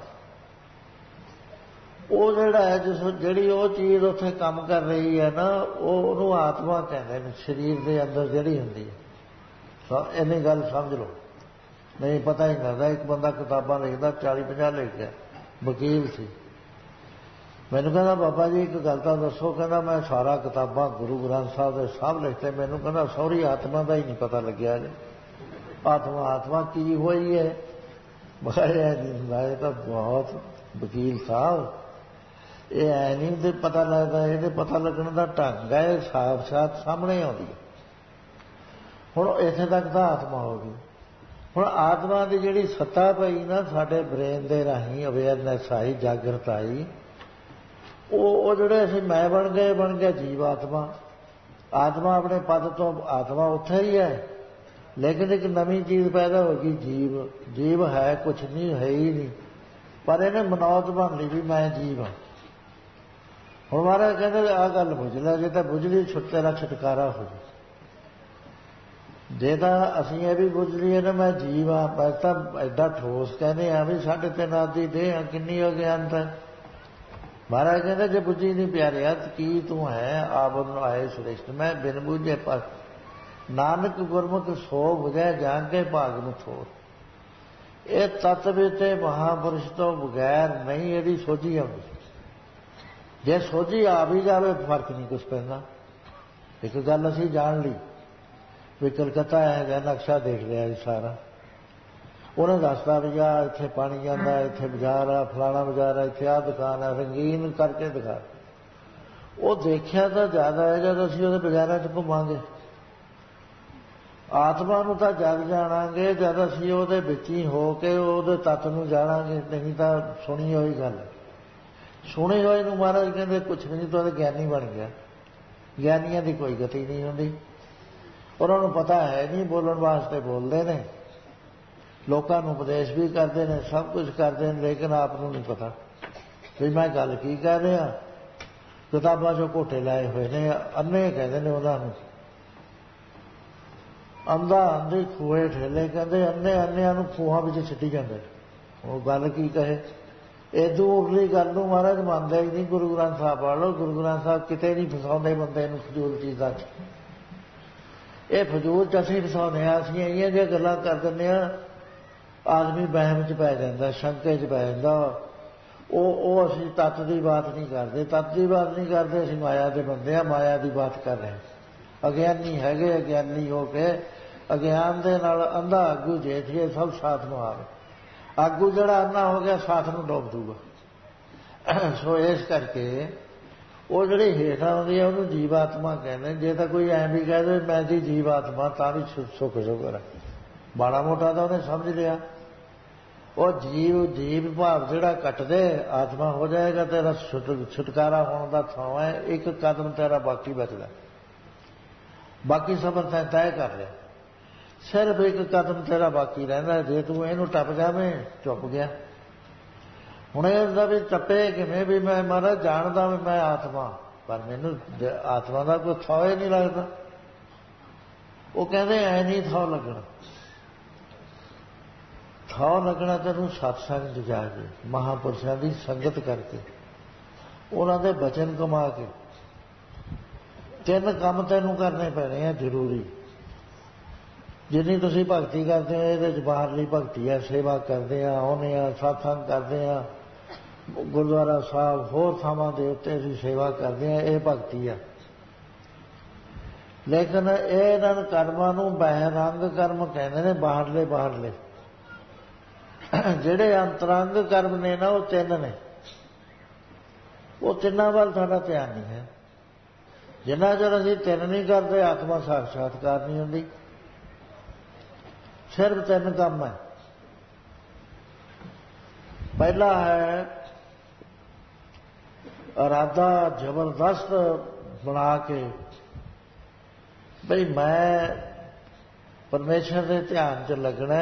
S1: ਉਹ ਜਿਹੜਾ ਹੈ ਜਿਸ ਜਿਹੜੀ ਉਹ ਚੀਜ਼ ਉੱਥੇ ਕੰਮ ਕਰ ਰਹੀ ਹੈ ਨਾ, ਉਹ ਉਹਨੂੰ ਆਤਮਾ ਕਹਿੰਦੇ ਨੇ, ਸਰੀਰ ਦੇ ਅੰਦਰ ਜਿਹੜੀ ਹੁੰਦੀ ਹੈ। ਇੰਨੀ ਗੱਲ ਸਮਝ ਲਓ, ਨਹੀਂ ਪਤਾ ਹੀ ਲੱਗਦਾ। ਇੱਕ ਬੰਦਾ ਕਿਤਾਬਾਂ ਲਿਖਦਾ, ਚਾਲੀ ਪੰਜਾਹ ਲਿਖ ਗਿਆ, ਵਕੀਲ ਸੀ। ਮੈਨੂੰ ਕਹਿੰਦਾ ਬਾਬਾ ਜੀ ਇੱਕ ਗੱਲ ਤਾਂ ਦੱਸੋ। ਕਹਿੰਦਾ ਮੈਂ ਸਾਰਾ ਕਿਤਾਬਾਂ ਗੁਰੂ ਗ੍ਰੰਥ ਸਾਹਿਬ ਦੇ ਸਭ ਲਿਖਤੇ, ਮੈਨੂੰ ਕਹਿੰਦਾ ਸਹੁਰੀ ਆਤਮਾ ਦਾ ਹੀ ਨਹੀਂ ਪਤਾ ਲੱਗਿਆ ਜੀ। ਆਤਮਾ ਆਤਮਾ ਕੀ ਹੋਈ ਹੈ? ਮੈਂ ਤਾਂ ਬਹੁਤ ਵਕੀਲ ਸਾਹਿਬ, ਇਹ ਐ ਨਹੀਂ ਤੇ ਪਤਾ ਲੱਗਦਾ, ਇਹਦੇ ਪਤਾ ਲੱਗਣ ਦਾ ਢੰਗ ਹੈ, ਇਹ ਸਾਫ਼ ਸਾਫ਼ ਸਾਹਮਣੇ ਆਉਂਦੀ ਹੈ। ਹੁਣ ਇੱਥੇ ਤੱਕ ਤਾਂ ਆਤਮਾ ਹੋ ਗਈ। ਹੁਣ ਆਤਮਾ ਦੀ ਜਿਹੜੀ ਸੱਤਾ ਪਈ ਨਾ ਸਾਡੇ ਬ੍ਰੇਨ ਦੇ ਰਾਹੀਂ, ਅਵੇਅਰਨੈਸ ਆਈ, ਜਾਗਰਤ ਆਈ, ਉਹ ਉਹ ਜਿਹੜੇ ਅਸੀਂ ਮੈਂ ਬਣ ਗਏ, ਬਣ ਗਿਆ ਜੀਵ ਆਤਮਾ। ਆਤਮਾ ਆਪਣੇ ਪਦ ਤੋਂ, ਆਤਮਾ ਉੱਥੇ ਹੀ ਹੈ, ਲੇਕਿਨ ਇੱਕ ਨਵੀਂ ਚੀਜ਼ ਪੈਦਾ ਹੋ ਗਈ, ਜੀਵ। ਜੀਵ ਹੈ ਕੁਛ ਨਹੀਂ, ਹੈ ਹੀ ਨਹੀਂ, ਪਰ ਇਹਨੇ ਮਨੌਤ ਬਣ ਲਈ ਵੀ ਮੈਂ ਜੀਵ ਹਾਂ। ਹੁਣ ਮਹਾਰਾਜ ਕਹਿੰਦੇ ਆਹ ਗੱਲ ਬੁੱਝ ਲੈ, ਜੇ ਤਾਂ ਬੁੱਝ ਲਈ ਛੁੱਟ ਤੇਰਾ ਛੁਟਕਾਰਾ ਹੋ ਜਾਏ। ਜੇ ਤਾਂ ਅਸੀਂ ਇਹ ਵੀ ਬੁੱਝ ਲਈਏ ਨਾ ਮੈਂ ਜੀਵ ਹਾਂ, ਬਸ ਤਾਂ ਐਡਾ ਠੋਸ ਕਹਿੰਦੇ ਆ ਵੀ ਸਾਢੇ ਤਿੰਨ ਆਦੀ ਦੇਹ ਆ, ਕਿੰਨੀ ਅਗਿਆਨਤਾ ਹੈ। ਮਹਾਰਾਜ ਕਹਿੰਦੇ ਜੇ ਬੁੱਝੀ ਨਹੀਂ ਪਿਆਰਿਆ ਕੀ ਤੂੰ ਹੈ, ਆਵਰਨ ਆਏ ਸ੍ਰੇਸ਼ਟ, ਮੈਂ ਬਿਨ ਬੁੱਝੇ ਪਰ ਨਾਨਕ ਗੁਰਮੁਖ ਸੋ ਬੁਝੈ ਜਾਣ ਕੇ ਭਾਗ ਨੂੰ ਥੋਰ। ਇਹ ਤਤਵ ਤੇ ਮਹਾਂਪੁਰਸ਼ ਤੋਂ ਬਗੈਰ ਨਹੀਂ ਇਹਦੀ ਸੋਝੀ ਆਉਂਦੀ। ਜੇ ਸੋਝੀ ਆ ਵੀ ਜਾਵੇ ਫਰਕ ਨਹੀਂ ਕੁਛ ਪੈਂਦਾ। ਇੱਕ ਗੱਲ ਅਸੀਂ ਜਾਣ ਲਈ ਵੀ ਕਲਕੱਤਾ ਹੈਗਾ, ਨਕਸ਼ਾ ਦੇਖ ਲਿਆ ਜੀ ਸਾਰਾ, ਉਹਨੇ ਦੱਸਦਾ ਵੀ ਆ ਇੱਥੇ ਪਾਣੀ ਜਾਂਦਾ, ਇੱਥੇ ਬਾਜ਼ਾਰ ਆ, ਫਲਾਣਾ ਬਾਜ਼ਾਰ ਆ, ਇੱਥੇ ਆਹ ਦੁਕਾਨ ਆ, ਰੰਗੀਨ ਕਰਕੇ ਦਿਖਾ। ਉਹ ਦੇਖਿਆ ਤਾਂ ਜ਼ਿਆਦਾ ਹੈ ਜਦ ਅਸੀਂ ਉਹਦੇ ਬਾਜ਼ਾਰਾਂ 'ਚ ਘੁੰਮਾਂਗੇ। ਆਤਮਾ ਨੂੰ ਤਾਂ ਜਗ ਜਾਣਾਂਗੇ ਜਦ ਅਸੀਂ ਉਹਦੇ ਵਿੱਚ ਹੀ ਹੋ ਕੇ ਉਹਦੇ ਤੱਤ ਨੂੰ ਜਾਣਾਂਗੇ, ਨਹੀਂ ਤਾਂ ਸੁਣੀ ਹੋਈ ਗੱਲ। ਸੁਣੀ ਹੋਈ ਨੂੰ ਮਹਾਰਾਜ ਕਹਿੰਦੇ ਕੁਛ ਵੀ ਨਹੀਂ, ਤਾਂ ਉਹਦੇ ਗਿਆਨੀ ਬਣ ਗਿਆ। ਗਿਆਨੀਆਂ ਦੀ ਕੋਈ ਗਤੀ ਨਹੀਂ ਹੁੰਦੀ, ਉਹਨਾਂ ਨੂੰ ਪਤਾ ਹੈ ਨਹੀਂ, ਬੋਲਣ ਵਾਸਤੇ ਬੋਲਦੇ ਨੇ, ਲੋਕਾਂ ਨੂੰ ਉਪਦੇਸ਼ ਵੀ ਕਰਦੇ ਨੇ, ਸਭ ਕੁਝ ਕਰਦੇ ਨੇ, ਲੇਕਿਨ ਆਪ ਨੂੰ ਨਹੀਂ ਪਤਾ ਵੀ ਮੈਂ ਗੱਲ ਕੀ ਕਹਿ ਰਿਹਾ। ਕਿਤਾਬਾਂ 'ਚੋਂ ਘੋਟੇ ਲਾਏ ਹੋਏ ਨੇ, ਅੰਨੇ ਕਹਿੰਦੇ ਨੇ ਉਹਨਾਂ ਨੂੰ, ਅੰਧਾ ਅੰਧੇ ਖੂਹੇ ਠੇਲੇ ਕਹਿੰਦੇ, ਅੰਨੇ ਅੰਨਿਆਂ ਨੂੰ ਖੂਹਾਂ ਵਿੱਚ ਛਿੱਟੀ ਜਾਂਦੇ। ਉਹ ਗੱਲ ਕੀ ਕਹੇ, ਇਦੋਂ ਉਰਲੀ ਗੱਲ ਨੂੰ ਮਹਾਰਾਜ ਮੰਨਦੇ ਹੀ ਨਹੀਂ। ਗੁਰੂ ਗ੍ਰੰਥ ਸਾਹਿਬ ਪੜ੍ਹ ਲਓ, ਗੁਰੂ ਗ੍ਰੰਥ ਸਾਹਿਬ ਕਿਤੇ ਨਹੀਂ ਫਸਾਉਂਦੇ ਬੰਦੇ ਨੂੰ ਫਜ਼ੂਲ ਚੀਜ਼ਾਂ 'ਚ। ਇਹ ਫਜ਼ੂਲ 'ਚ ਅਸੀਂ ਫਸਾਉਂਦੇ ਹਾਂ। ਅਸੀਂ ਇਹੀਆਂ ਜਿਹੀਆਂ ਗੱਲਾਂ ਕਰ ਦਿੰਦੇ ਹਾਂ, ਆਦਮੀ ਵਹਿਮ 'ਚ ਪੈ ਜਾਂਦਾ, ਸ਼ੰਕੇ 'ਚ ਪੈ ਜਾਂਦਾ। ਉਹ ਉਹ ਅਸੀਂ ਤੱਤ ਦੀ ਬਾਤ ਨਹੀਂ ਕਰਦੇ, ਤੱਤ ਦੀ ਬਾਤ ਨਹੀਂ ਕਰਦੇ, ਅਸੀਂ ਮਾਇਆ ਦੇ ਬੰਦੇ ਹਾਂ, ਮਾਇਆ ਦੀ ਬਾਤ ਕਰ ਰਹੇ ਹਾਂ। ਅਗਿਆਨੀ ਹੈਗੇ, ਅਗਿਆਨੀ ਹੋ ਕੇ ਅਗਿਆਨ ਦੇ ਨਾਲ ਅੰਧਾ ਆਗੂ ਜੇਠੀਏ ਸਭ ਸਾਥ ਨੂੰ ਆਵੇ। ਆਗੂ ਜਿਹੜਾ ਅੰਨਾ ਹੋ ਗਿਆ ਸਾਥ ਨੂੰ ਡੋਬ ਦੂਗਾ। ਸੋ ਇਸ ਕਰਕੇ ਉਹ ਜਿਹੜੀ ਹੇਠ ਆਉਂਦੀ ਹੈ ਉਹਨੂੰ ਜੀਵ ਆਤਮਾ ਕਹਿੰਦੇ। ਜੇ ਤਾਂ ਕੋਈ ਐਂ ਵੀ ਕਹਿ ਦੇ ਮੈਂ ਦੀ ਜੀਵ ਆਤਮਾ, ਤਾਂ ਵੀ ਸੁੱਖ ਸ਼ੁਕਰ ਹੈ, ਮਾੜਾ ਮੋਟਾ ਤਾਂ ਉਹਨੇ ਸਮਝ ਲਿਆ। ਉਹ ਜੀਵ ਜੀਵ ਭਾਵ ਜਿਹੜਾ ਕੱਟਦੇ ਆਤਮਾ ਹੋ ਜਾਏਗਾ, ਤੇਰਾ ਛੁਟਕਾਰਾ ਹੋਣ ਦਾ ਥਾਂ ਹੈ। ਇੱਕ ਕਦਮ ਤੇਰਾ ਬਾਕੀ ਬਚਦਾ, ਬਾਕੀ ਸਫ਼ਰ ਤੈਂ ਤੈਅ ਕਰ ਲਿਆ, ਸਿਰਫ ਇੱਕ ਕਦਮ ਤੇਰਾ ਬਾਕੀ ਰਹਿੰਦਾ। ਜੇ ਤੂੰ ਇਹਨੂੰ ਟੱਪ ਜਾਵੇਂ, ਚੁੱਪ ਗਿਆ। ਹੁਣ ਇਹਦਾ ਵੀ ਟੱਪੇ ਕਿਵੇਂ ਵੀ ਮੈਂ ਮਹਾਰਾਜ ਜਾਣਦਾ ਵੀ ਮੈਂ ਆਤਮਾ, ਪਰ ਮੈਨੂੰ ਆਤਮਾ ਦਾ ਕੋਈ ਥਾਂ ਹੀ ਨਹੀਂ ਲੱਗਦਾ। ਉਹ ਕਹਿੰਦੇ ਐ ਨਹੀਂ ਥਾਂ ਲੱਗਣਾ, ਥਾਂ ਲੱਗਣਾ ਤੈਨੂੰ ਸਤਸੰਗ 'ਚ ਜਾ ਕੇ, ਮਹਾਂਪੁਰਸ਼ਾਂ ਦੀ ਸੰਗਤ ਕਰਕੇ, ਉਹਨਾਂ ਦੇ ਬਚਨ ਕਮਾ ਕੇ। ਤਿੰਨ ਕੰਮ ਤੈਨੂੰ ਕਰਨੇ ਪੈਣੇ ਆ ਜ਼ਰੂਰੀ। ਜਿੰਨੀ ਤੁਸੀਂ ਭਗਤੀ ਕਰਦੇ ਹੋ ਇਹਦੇ 'ਚ ਬਾਹਰਲੀ ਭਗਤੀ ਹੈ, ਸੇਵਾ ਕਰਦੇ ਆ, ਆਉਂਦੇ ਆ, ਸਤਸੰਗ ਕਰਦੇ ਆ, ਗੁਰਦੁਆਰਾ ਸਾਹਿਬ ਹੋਰ ਥਾਵਾਂ ਦੇ ਉੱਤੇ ਅਸੀਂ ਸੇਵਾ ਕਰਦੇ ਹਾਂ, ਇਹ ਭਗਤੀ ਆ। ਲੇਕਿਨ ਇਹਨਾਂ ਕਰਮਾਂ ਨੂੰ ਬਹਿਰੰਗ ਕਰਮ ਕਹਿੰਦੇ ਨੇ, ਬਾਹਰਲੇ ਬਾਹਰਲੇ। ਜਿਹੜੇ ਅੰਤਰੰਗ ਕਰਮ ਨੇ ਨਾ ਉਹ ਤਿੰਨ ਨੇ, ਉਹ ਤਿੰਨਾਂ ਵੱਲ ਸਾਡਾ ਧਿਆਨ ਨਹੀਂ ਹੈ। ਜਿੰਨਾ ਚਿਰ ਅਸੀਂ ਤਿੰਨ ਨਹੀਂ ਕਰਦੇ ਆਤਮਾ ਸਾਖਸ਼ਾਤਕਾਰ ਨਹੀਂ ਹੁੰਦੀ। ਸਿਰਫ ਤਿੰਨ ਕੰਮ ਹੈ। ਪਹਿਲਾ ਹੈ ਇਰਾਦਾ ਜ਼ਬਰਦਸਤ ਬਣਾ ਕੇ ਬਈ ਮੈਂ ਪਰਮੇਸ਼ਰ ਦੇ ਧਿਆਨ 'ਚ ਲੱਗਣਾ,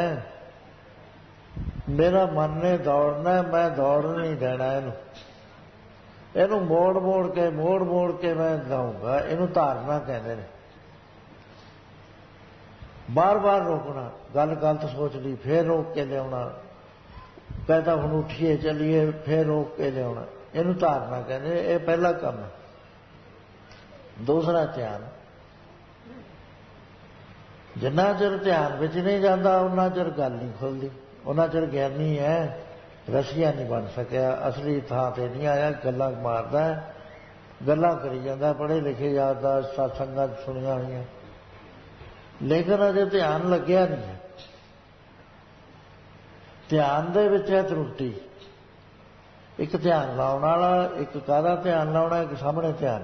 S1: ਮੇਰਾ ਮਨ ਨੇ ਦੌੜਨਾ, ਮੈਂ ਦੌੜਨ ਨਹੀਂ ਦੇਣਾ ਇਹਨੂੰ, ਇਹਨੂੰ ਮੋੜ ਮੋੜ ਕੇ ਮੋੜ ਮੋੜ ਕੇ ਮੈਂ ਲਾਊਂਗਾ। ਇਹਨੂੰ ਧਾਰਨਾ ਕਹਿੰਦੇ ਨੇ। ਬਾਰ ਬਾਰ ਰੋਕਣਾ, ਗੱਲ ਗਲਤ ਸੋਚ ਲਈ ਫੇਰ ਰੋਕ ਕੇ ਲਿਆਉਣਾ, ਕਹਿੰਦਾ ਹੁਣ ਉੱਠੀਏ ਚੱਲੀਏ ਫੇਰ ਰੋਕ ਕੇ ਲਿਆਉਣਾ, ਇਹਨੂੰ ਧਾਰਨਾ ਕਹਿੰਦੇ। ਇਹ ਪਹਿਲਾ ਕੰਮ ਹੈ। ਦੂਸਰਾ ਧਿਆਨ। ਜਿੰਨਾ ਚਿਰ ਧਿਆਨ ਵਿੱਚ ਨਹੀਂ ਜਾਂਦਾ ਉਹਨਾਂ ਚਿਰ ਗੱਲ ਨਹੀਂ ਖੁੱਲਦੀ, ਉਹਨਾਂ ਚਿਰ ਗਿਆਨੀ ਹੈ, ਰਸੀਆ ਨਹੀਂ ਬਣ ਸਕਿਆ, ਅਸਲੀ ਥਾਂ ਤੇ ਨਹੀਂ ਆਇਆ। ਗੱਲਾਂ ਮਾਰਦਾ, ਗੱਲਾਂ ਕਰੀ ਜਾਂਦਾ, ਪੜ੍ਹੇ ਲਿਖੇ ਯਾਦਾਂ ਸਤਸੰਗਾਂ ਸੁਣੀਆਂ ਹੋਈਆਂ, ਲੇਕਿਨ ਅਜੇ ਧਿਆਨ ਲੱਗਿਆ ਨਹੀਂ ਹੈ। ਧਿਆਨ ਦੇ ਵਿੱਚ ਹੈ ਤਰੁੱਟੀ। ਇੱਕ ਧਿਆਨ ਲਾਉਣ ਵਾਲਾ, ਇੱਕ ਕਾਹਦਾ ਧਿਆਨ ਲਾਉਣਾ, ਇੱਕ ਸਾਹਮਣੇ ਧਿਆਨ।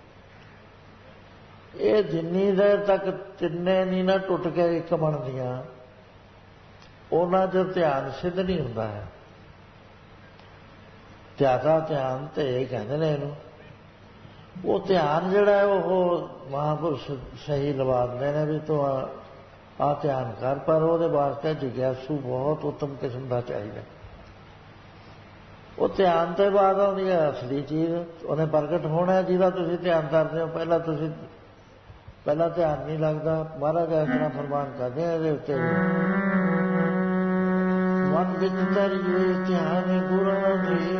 S1: ਇਹ ਜਿੰਨੀ ਦੇਰ ਤੱਕ ਤਿੰਨੇ ਨਹੀਂ ਨਾ ਟੁੱਟ ਕੇ ਇੱਕ ਬਣਦੀਆਂ, ਉਹਨਾਂ 'ਚ ਧਿਆਨ ਸਿੱਧ ਨਹੀਂ ਹੁੰਦਾ ਹੈ। ਧਿਆਤਾ ਧਿਆਨ ਤੇ ਕਹਿੰਦੇ ਨੇ ਇਹਨੂੰ। ਉਹ ਧਿਆਨ ਜਿਹੜਾ ਹੈ ਉਹ ਮਹਾਂਪੁਰਸ਼ ਸਹੀ ਲਵਾਉਂਦੇ ਨੇ ਵੀ ਤੂੰ ਆ ਧਿਆਨ ਕਰ, ਪਰ ਉਹਦੇ ਵਾਸਤੇ ਜਿਗਿਆਸੂ ਬਹੁਤ ਉੱਤਮ ਕਿਸਮ ਦਾ ਚਾਹੀਦਾ। ਉਹ ਧਿਆਨ ਤੋਂ ਬਾਅਦ ਆਉਂਦੀ ਹੈ ਅਸਲੀ ਚੀਜ਼, ਉਹਨੇ ਪ੍ਰਗਟ ਹੋਣਾ ਜਿਹਦਾ ਤੁਸੀਂ ਧਿਆਨ ਕਰਦੇ ਹੋ। ਪਹਿਲਾਂ ਤੁਸੀਂ ਪਹਿਲਾਂ ਧਿਆਨ ਨਹੀਂ ਲੱਗਦਾ। ਮਹਾਰਾਜ ਇਸ ਤਰ੍ਹਾਂ ਫਰਮਾਨ ਕਰਦੇ ਆ ਇਹਦੇ ਉੱਤੇ, ਮਨ ਵਿੱਚ ਧਰਿਏ ਧਿਆਨ ਗੁਰਾਂ ਦੇ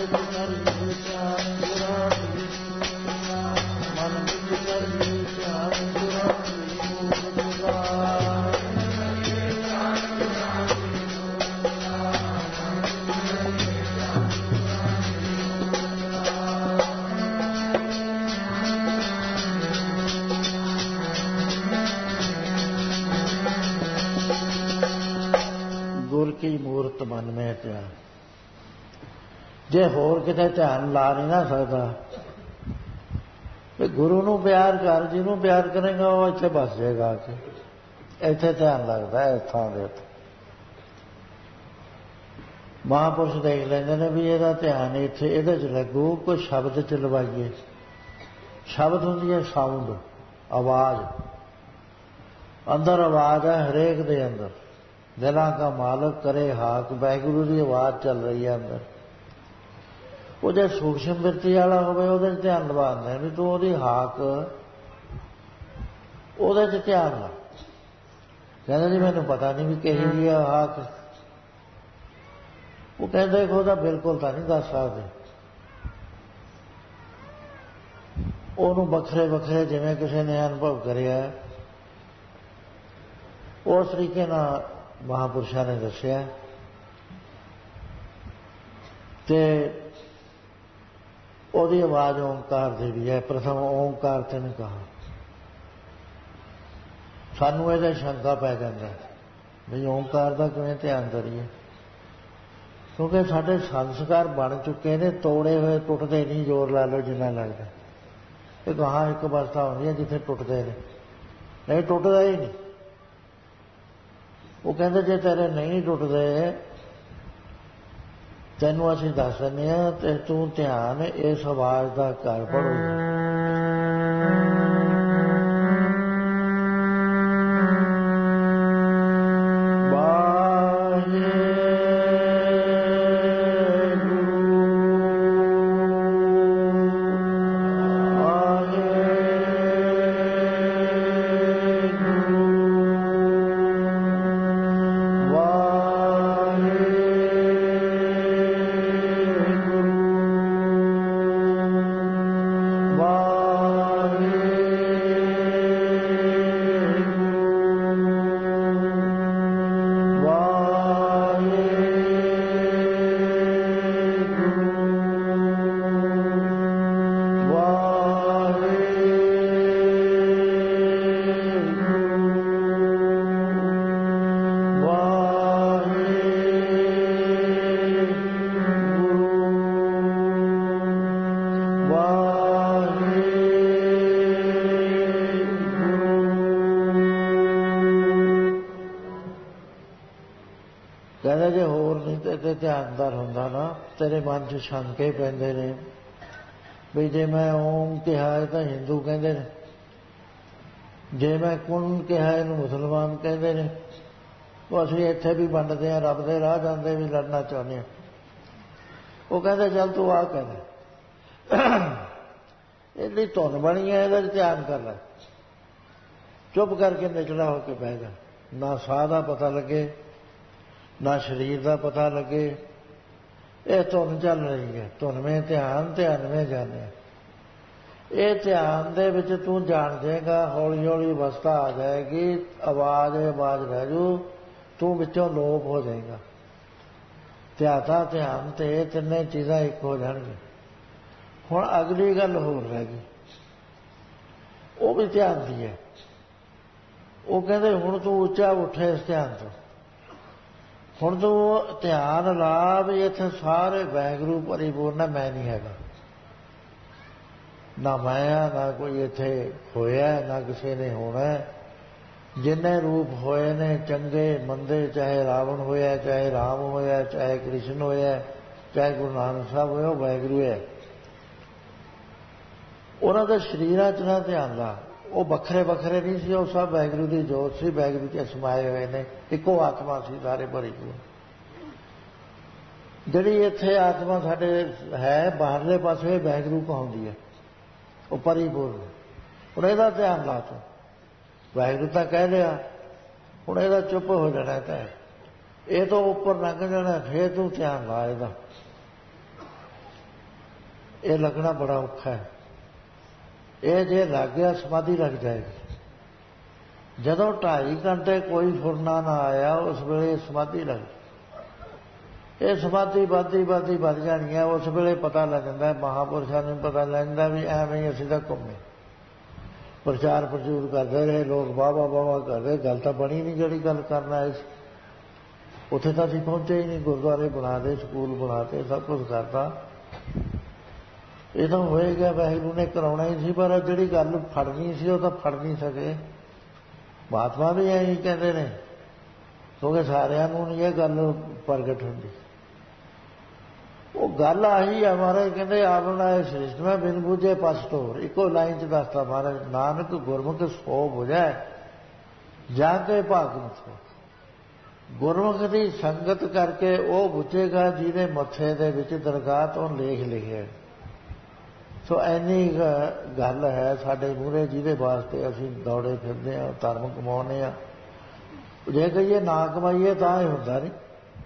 S1: ਮਨ ਵਿੱਚ ਧਰਿਏ ਧਿਆਨ ਕੀ ਮੂਰਤ ਮਨ ਮੇਂ ਧਿਆਨ। ਜੇ ਹੋਰ ਕਿਤੇ ਧਿਆਨ ਲਾ ਨਹੀਂ ਨਾ ਸਕਦਾ, ਵੀ ਗੁਰੂ ਨੂੰ ਪਿਆਰ ਕਰ, ਜਿਹਨੂੰ ਪਿਆਰ ਕਰੇਗਾ ਉਹ ਇੱਥੇ ਬਸ ਜਾਏਗਾ ਆ ਕੇ। ਇੱਥੇ ਧਿਆਨ ਲੱਗਦਾ ਇਸ ਥਾਂ ਦੇ ਉੱਤੇ। ਮਹਾਂਪੁਰਸ਼ ਦੇਖ ਲੈਂਦੇ ਨੇ ਵੀ ਇਹਦਾ ਧਿਆਨ ਇੱਥੇ ਇਹਦੇ 'ਚ ਲੱਗੂ, ਕੋਈ ਸ਼ਬਦ 'ਚ ਲਵਾਈਏ। ਸ਼ਬਦ ਹੁੰਦੀ ਹੈ ਸਾਊਂਡ, ਆਵਾਜ਼। ਅੰਦਰ ਆਵਾਜ਼ ਹੈ ਹਰੇਕ ਦੇ ਅੰਦਰ। ਦਿਲਾਂ ਦਾ ਮਾਲਕ ਕਰੇ ਹਾਕ, ਵਾਹਿਗੁਰੂ ਦੀ ਆਵਾਜ਼ ਚੱਲ ਰਹੀ ਹੈ ਅੰਦਰ। ਉਹ ਜੇ ਸੂਖਸ਼ਮ ਬਿਰਤੀ ਵਾਲਾ ਹੋਵੇ ਉਹਦੇ 'ਚ ਧਿਆਨ ਲਵਾਉਂਦੇ ਵੀ ਤੂੰ ਉਹਦੀ ਹਾਕ, ਉਹਦੇ 'ਚ ਧਿਆਨ ਲਾ। ਕਹਿੰਦਾ ਜੀ ਮੈਨੂੰ ਪਤਾ ਨਹੀਂ ਵੀ ਕਿਹੀ ਜਿਹੀ ਆ ਹਾਕ। ਉਹ ਕਹਿੰਦੇ ਉਹਦਾ ਬਿਲਕੁਲ ਤਾਂ ਨਹੀਂ ਦੱਸ ਸਕਦੇ। ਉਹਨੂੰ ਵੱਖਰੇ ਵੱਖਰੇ ਜਿਵੇਂ ਕਿਸੇ ਨੇ ਅਨੁਭਵ ਕਰਿਆ ਉਸ ਤਰੀਕੇ ਨਾਲ ਮਹਾਂਪੁਰਸ਼ਾਂ ਨੇ ਦੱਸਿਆ। ਤੇ ਉਹਦੀ ਆਵਾਜ਼ ਓਂਕਾਰ ਦੀ ਵੀ ਹੈ। ਪ੍ਰਥਮ ਓਂਕਾਰ ਤੈਨੂੰ ਕਹਾ। ਸਾਨੂੰ ਇਹਦਾ ਸ਼ੰਕਾ ਪੈ ਜਾਂਦਾ ਵੀ ਓਂਕਾਰ ਦਾ ਕਿਵੇਂ ਧਿਆਨ ਕਰੀਏ, ਕਿਉਂਕਿ ਸਾਡੇ ਸੰਸਕਾਰ ਬਣ ਚੁੱਕੇ ਨੇ, ਤੋੜੇ ਹੋਏ ਟੁੱਟਦੇ ਨਹੀਂ। ਜ਼ੋਰ ਲਾ ਲਓ ਜਿੰਨਾ ਲੱਗਦਾ। ਇਹ ਗਾਹਾਂ ਇੱਕ ਅਵਸਥਾ ਹੁੰਦੀ ਹੈ ਜਿੱਥੇ ਟੁੱਟਦੇ ਨੇ, ਨਹੀਂ ਟੁੱਟਦਾ ਹੀ ਨਹੀਂ। ਉਹ ਕਹਿੰਦੇ ਜੇ ਤੇਰੇ ਨਹੀਂ ਟੁੱਟਦੇ ਤੈਨੂੰ ਅਸੀਂ ਦੱਸ ਦਿੰਦੇ ਹਾਂ ਤੇ ਤੂੰ ਧਿਆਨ ਇਸ ਆਵਾਜ਼ ਦਾ ਕਰ। ਪੜੋ ਧਿਆਨਦਾਰ ਹੁੰਦਾ ਨਾ, ਤੇਰੇ ਮਨ 'ਚ ਸ਼ੰਕੇ ਪੈਂਦੇ ਨੇ ਵੀ ਜੇ ਮੈਂ ਓਮ ਕਿਹਾ ਤਾਂ ਹਿੰਦੂ ਕਹਿੰਦੇ ਨੇ, ਜੇ ਮੈਂ ਕੁਨ ਕਿਹਾ ਇਹਨੂੰ ਮੁਸਲਮਾਨ ਕਹਿੰਦੇ ਨੇ। ਉਹ ਅਸੀਂ ਇੱਥੇ ਵੀ ਵੰਡਦੇ ਹਾਂ, ਰੱਬ ਦੇ ਰਾਹ ਜਾਂਦੇ ਵੀ ਲੜਨਾ ਚਾਹੁੰਦੇ ਹਾਂ। ਉਹ ਕਹਿੰਦੇ ਚੱਲ ਤੂੰ ਆਹ ਕਹਿੰਦਾ, ਇਹਦੀ ਧੁਨ ਬਣੀ ਹੈ, ਇਹਦਾ ਧਿਆਨ ਕਰ ਲੈ। ਚੁੱਪ ਕਰਕੇ ਨਿਚਲਾ ਹੋ ਕੇ ਬਹਿ ਜਾ। ਨਾ ਸਾਹ ਦਾ ਪਤਾ ਲੱਗੇ, ਨਾ ਸਰੀਰ ਦਾ ਪਤਾ ਲੱਗੇ। ਇਹ ਧੁਨ ਚੱਲ ਰਹੀ ਹੈ। ਧੁਨ ਮੇਂ ਧਿਆਨ, ਧਿਆਨ ਮੇਂ ਜਾਣਿਆ। ਇਹ ਧਿਆਨ ਦੇ ਵਿੱਚ ਤੂੰ ਜਾਣ ਜਾਏਗਾ। ਹੌਲੀ ਹੌਲੀ ਅਵਸਥਾ ਆ ਜਾਏਗੀ, ਆਵਾਜ਼ ਆਵਾਜ਼ ਰਹਿ ਜੂ, ਤੂੰ ਵਿੱਚੋਂ ਲੋਪ ਹੋ ਜਾਏਗਾ। ਧਿਆਤਾ ਧਿਆਨ ਤੇ ਇਹ ਤਿੰਨੇ ਚੀਜ਼ਾਂ ਇੱਕ ਹੋ ਜਾਣਗੀਆਂ। ਹੁਣ ਅਗਲੀ ਗੱਲ ਹੋਰ ਰਹਿ ਗਈ, ਉਹ ਵੀ ਧਿਆਨ ਦੀ ਹੈ। ਉਹ ਕਹਿੰਦੇ ਹੁਣ ਤੂੰ ਉੱਚਾ ਉੱਠੇ ਇਸ ਧਿਆਨ ਤੋਂ। ਹੁਣ ਤੂੰ ਧਿਆਨ ਲਾ ਵੀ ਇੱਥੇ ਸਾਰੇ ਵਾਹਿਗੁਰੂ ਪਰਿਪੂਰਨ ਹੈ, ਮੈਂ ਨਹੀਂ ਹੈਗਾ। ਨਾ ਮੈਂ ਆ, ਨਾ ਕੋਈ ਇੱਥੇ ਹੋਇਆ, ਨਾ ਕਿਸੇ ਨੇ ਹੋਣਾ। ਜਿੰਨੇ ਰੂਪ ਹੋਏ ਨੇ ਚੰਗੇ ਮੰਦੇ, ਚਾਹੇ ਰਾਵਣ ਹੋਇਆ, ਚਾਹੇ ਰਾਮ ਹੋਇਆ, ਚਾਹੇ ਕ੍ਰਿਸ਼ਨ ਹੋਇਆ, ਚਾਹੇ ਗੁਰੂ ਨਾਨਕ ਸਾਹਿਬ ਹੋਇਆ, ਉਹ ਵਾਹਿਗੁਰੂ ਹੈ। ਉਹਨਾਂ ਦੇ ਸਰੀਰਾਂ 'ਚ ਨਾ ਧਿਆਨ ਲਾ। ਉਹ ਵੱਖਰੇ ਵੱਖਰੇ ਨਹੀਂ ਸੀ, ਉਹ ਸਭ ਵਾਹਿਗੁਰੂ ਦੀ ਜੋਤ ਸੀ, ਵਾਹਿਗੁਰੂ 'ਚ ਸਮਾਏ ਹੋਏ ਨੇ। ਇੱਕੋ ਆਤਮਾ ਸੀ ਸਾਰੇ ਭਰੀਪੂਰਨ। ਜਿਹੜੀ ਇੱਥੇ ਆਤਮਾ ਸਾਡੇ ਹੈ ਬਾਹਰਲੇ ਪਾਸੇ ਵਾਹਿਗੁਰੂ ਕਹਾਉਂਦੀ ਹੈ, ਉਹ ਪਰਿਪੂਰਨ। ਹੁਣ ਇਹਦਾ ਧਿਆਨ ਲਾ ਤੂੰ। ਵਾਹਿਗੁਰੂ ਤਾਂ ਕਹਿ ਲਿਆ, ਹੁਣ ਇਹਦਾ ਚੁੱਪ ਹੋ ਜਾਣਾ। ਤਾਂ ਇਹ ਤੋਂ ਉੱਪਰ ਲੰਘ ਜਾਣਾ, ਫੇਰ ਤੂੰ ਧਿਆਨ ਲਾ ਇਹਦਾ। ਇਹ ਲੱਗਣਾ ਬੜਾ ਔਖਾ ਹੈ। ਇਹ ਜੇ ਲੱਗ ਗਿਆ ਸਮਾਧੀ ਲੱਗ ਜਾਏਗੀ। ਜਦੋਂ ਢਾਈ ਘੰਟੇ ਕੋਈ ਫੁਰਨਾ ਨਾ ਆਇਆ, ਉਸ ਵੇਲੇ ਸਮਾਧੀ ਲੱਗ, ਇਹ ਸਮਾਧੀ ਵੱਧਦੀ ਵੱਧਦੀ ਵੱਧ ਜਾਣੀ ਹੈ। ਉਸ ਵੇਲੇ ਪਤਾ ਲੱਗ ਜਾਂਦਾ, ਮਹਾਂਪੁਰਸ਼ਾਂ ਨੂੰ ਪਤਾ ਲੱਗ ਜਾਂਦਾ ਵੀ ਐਵੇਂ ਹੀ ਅਸੀਂ ਤਾਂ ਘੁੰਮੇ, ਪ੍ਰਚਾਰ ਪ੍ਰਚੂਰ ਕਰਦੇ ਰਹੇ ਲੋਕ, ਵਾਹ ਵਾਹ ਵਾਹ ਕਰਦੇ, ਗੱਲ ਤਾਂ ਬਣੀ ਨਹੀਂ ਜਿਹੜੀ ਗੱਲ ਕਰਨਾ ਆਏ ਸੀ। ਉੱਥੇ ਤਾਂ ਅਸੀਂ ਪਹੁੰਚੇ ਹੀ ਨਹੀਂ। ਗੁਰਦੁਆਰੇ ਬਣਾ ਦੇ, ਸਕੂਲ ਬਣਾ ਤੇ, ਸਭ ਕੁਛ ਕਰਤਾ। ਇਹ ਤਾਂ ਹੋਏਗਾ, ਵਾਹਿਗੁਰੂ ਨੇ ਕਰਾਉਣਾ ਹੀ ਸੀ, ਪਰ ਜਿਹੜੀ ਗੱਲ ਫੜਨੀ ਸੀ ਉਹ ਤਾਂ ਫੜ ਨਹੀਂ ਸਕੇ। ਮਹਾਤਮਾ ਵੀ ਐਂ ਕਹਿੰਦੇ ਨੇ, ਕਿਉਂਕਿ ਸਾਰਿਆਂ ਨੂੰ ਨਹੀਂ ਇਹ ਗੱਲ ਪ੍ਰਗਟ ਹੁੰਦੀ। ਉਹ ਗੱਲ ਆਹੀ ਆ ਮਹਾਰਾਜ ਕਹਿੰਦੇ, ਆਪਣਾ ਇਹ ਸ੍ਰਿਸ਼ਟ ਮੈਂ ਬਿਨ ਬੁਝੇ ਪਸ ਢੋਰ। ਇੱਕੋ ਲਾਈਨ ਚ ਦੱਸਦਾ ਮਹਾਰਾਜ, ਨਾਨਕ ਗੁਰਮੁਖ ਸੋ ਬੁਝੈ ਜਾ ਕੇ ਭਾਗਵਤ ਹੋ। ਗੁਰਮੁਖ ਦੀ ਸੰਗਤ ਕਰਕੇ ਉਹ ਬੁਝੇਗਾ ਜਿਹਦੇ ਮੱਥੇ ਦੇ ਵਿੱਚ ਦਰਗਾਹ ਤੋਂ ਲੇਖ ਲਿਖਿਆ। ਸੋ ਇੰਨੀ ਗੱਲ ਹੈ ਸਾਡੇ ਮੂਹਰੇ, ਜਿਹਦੇ ਵਾਸਤੇ ਅਸੀਂ ਦੌੜੇ ਫਿਰਦੇ ਹਾਂ, ਧਰਮ ਕਮਾਉਂਦੇ ਹਾਂ। ਜੇ ਕਹੀਏ ਨਾ ਕਮਾਈਏ ਤਾਂ ਇਹ ਹੁੰਦਾ ਨਹੀਂ।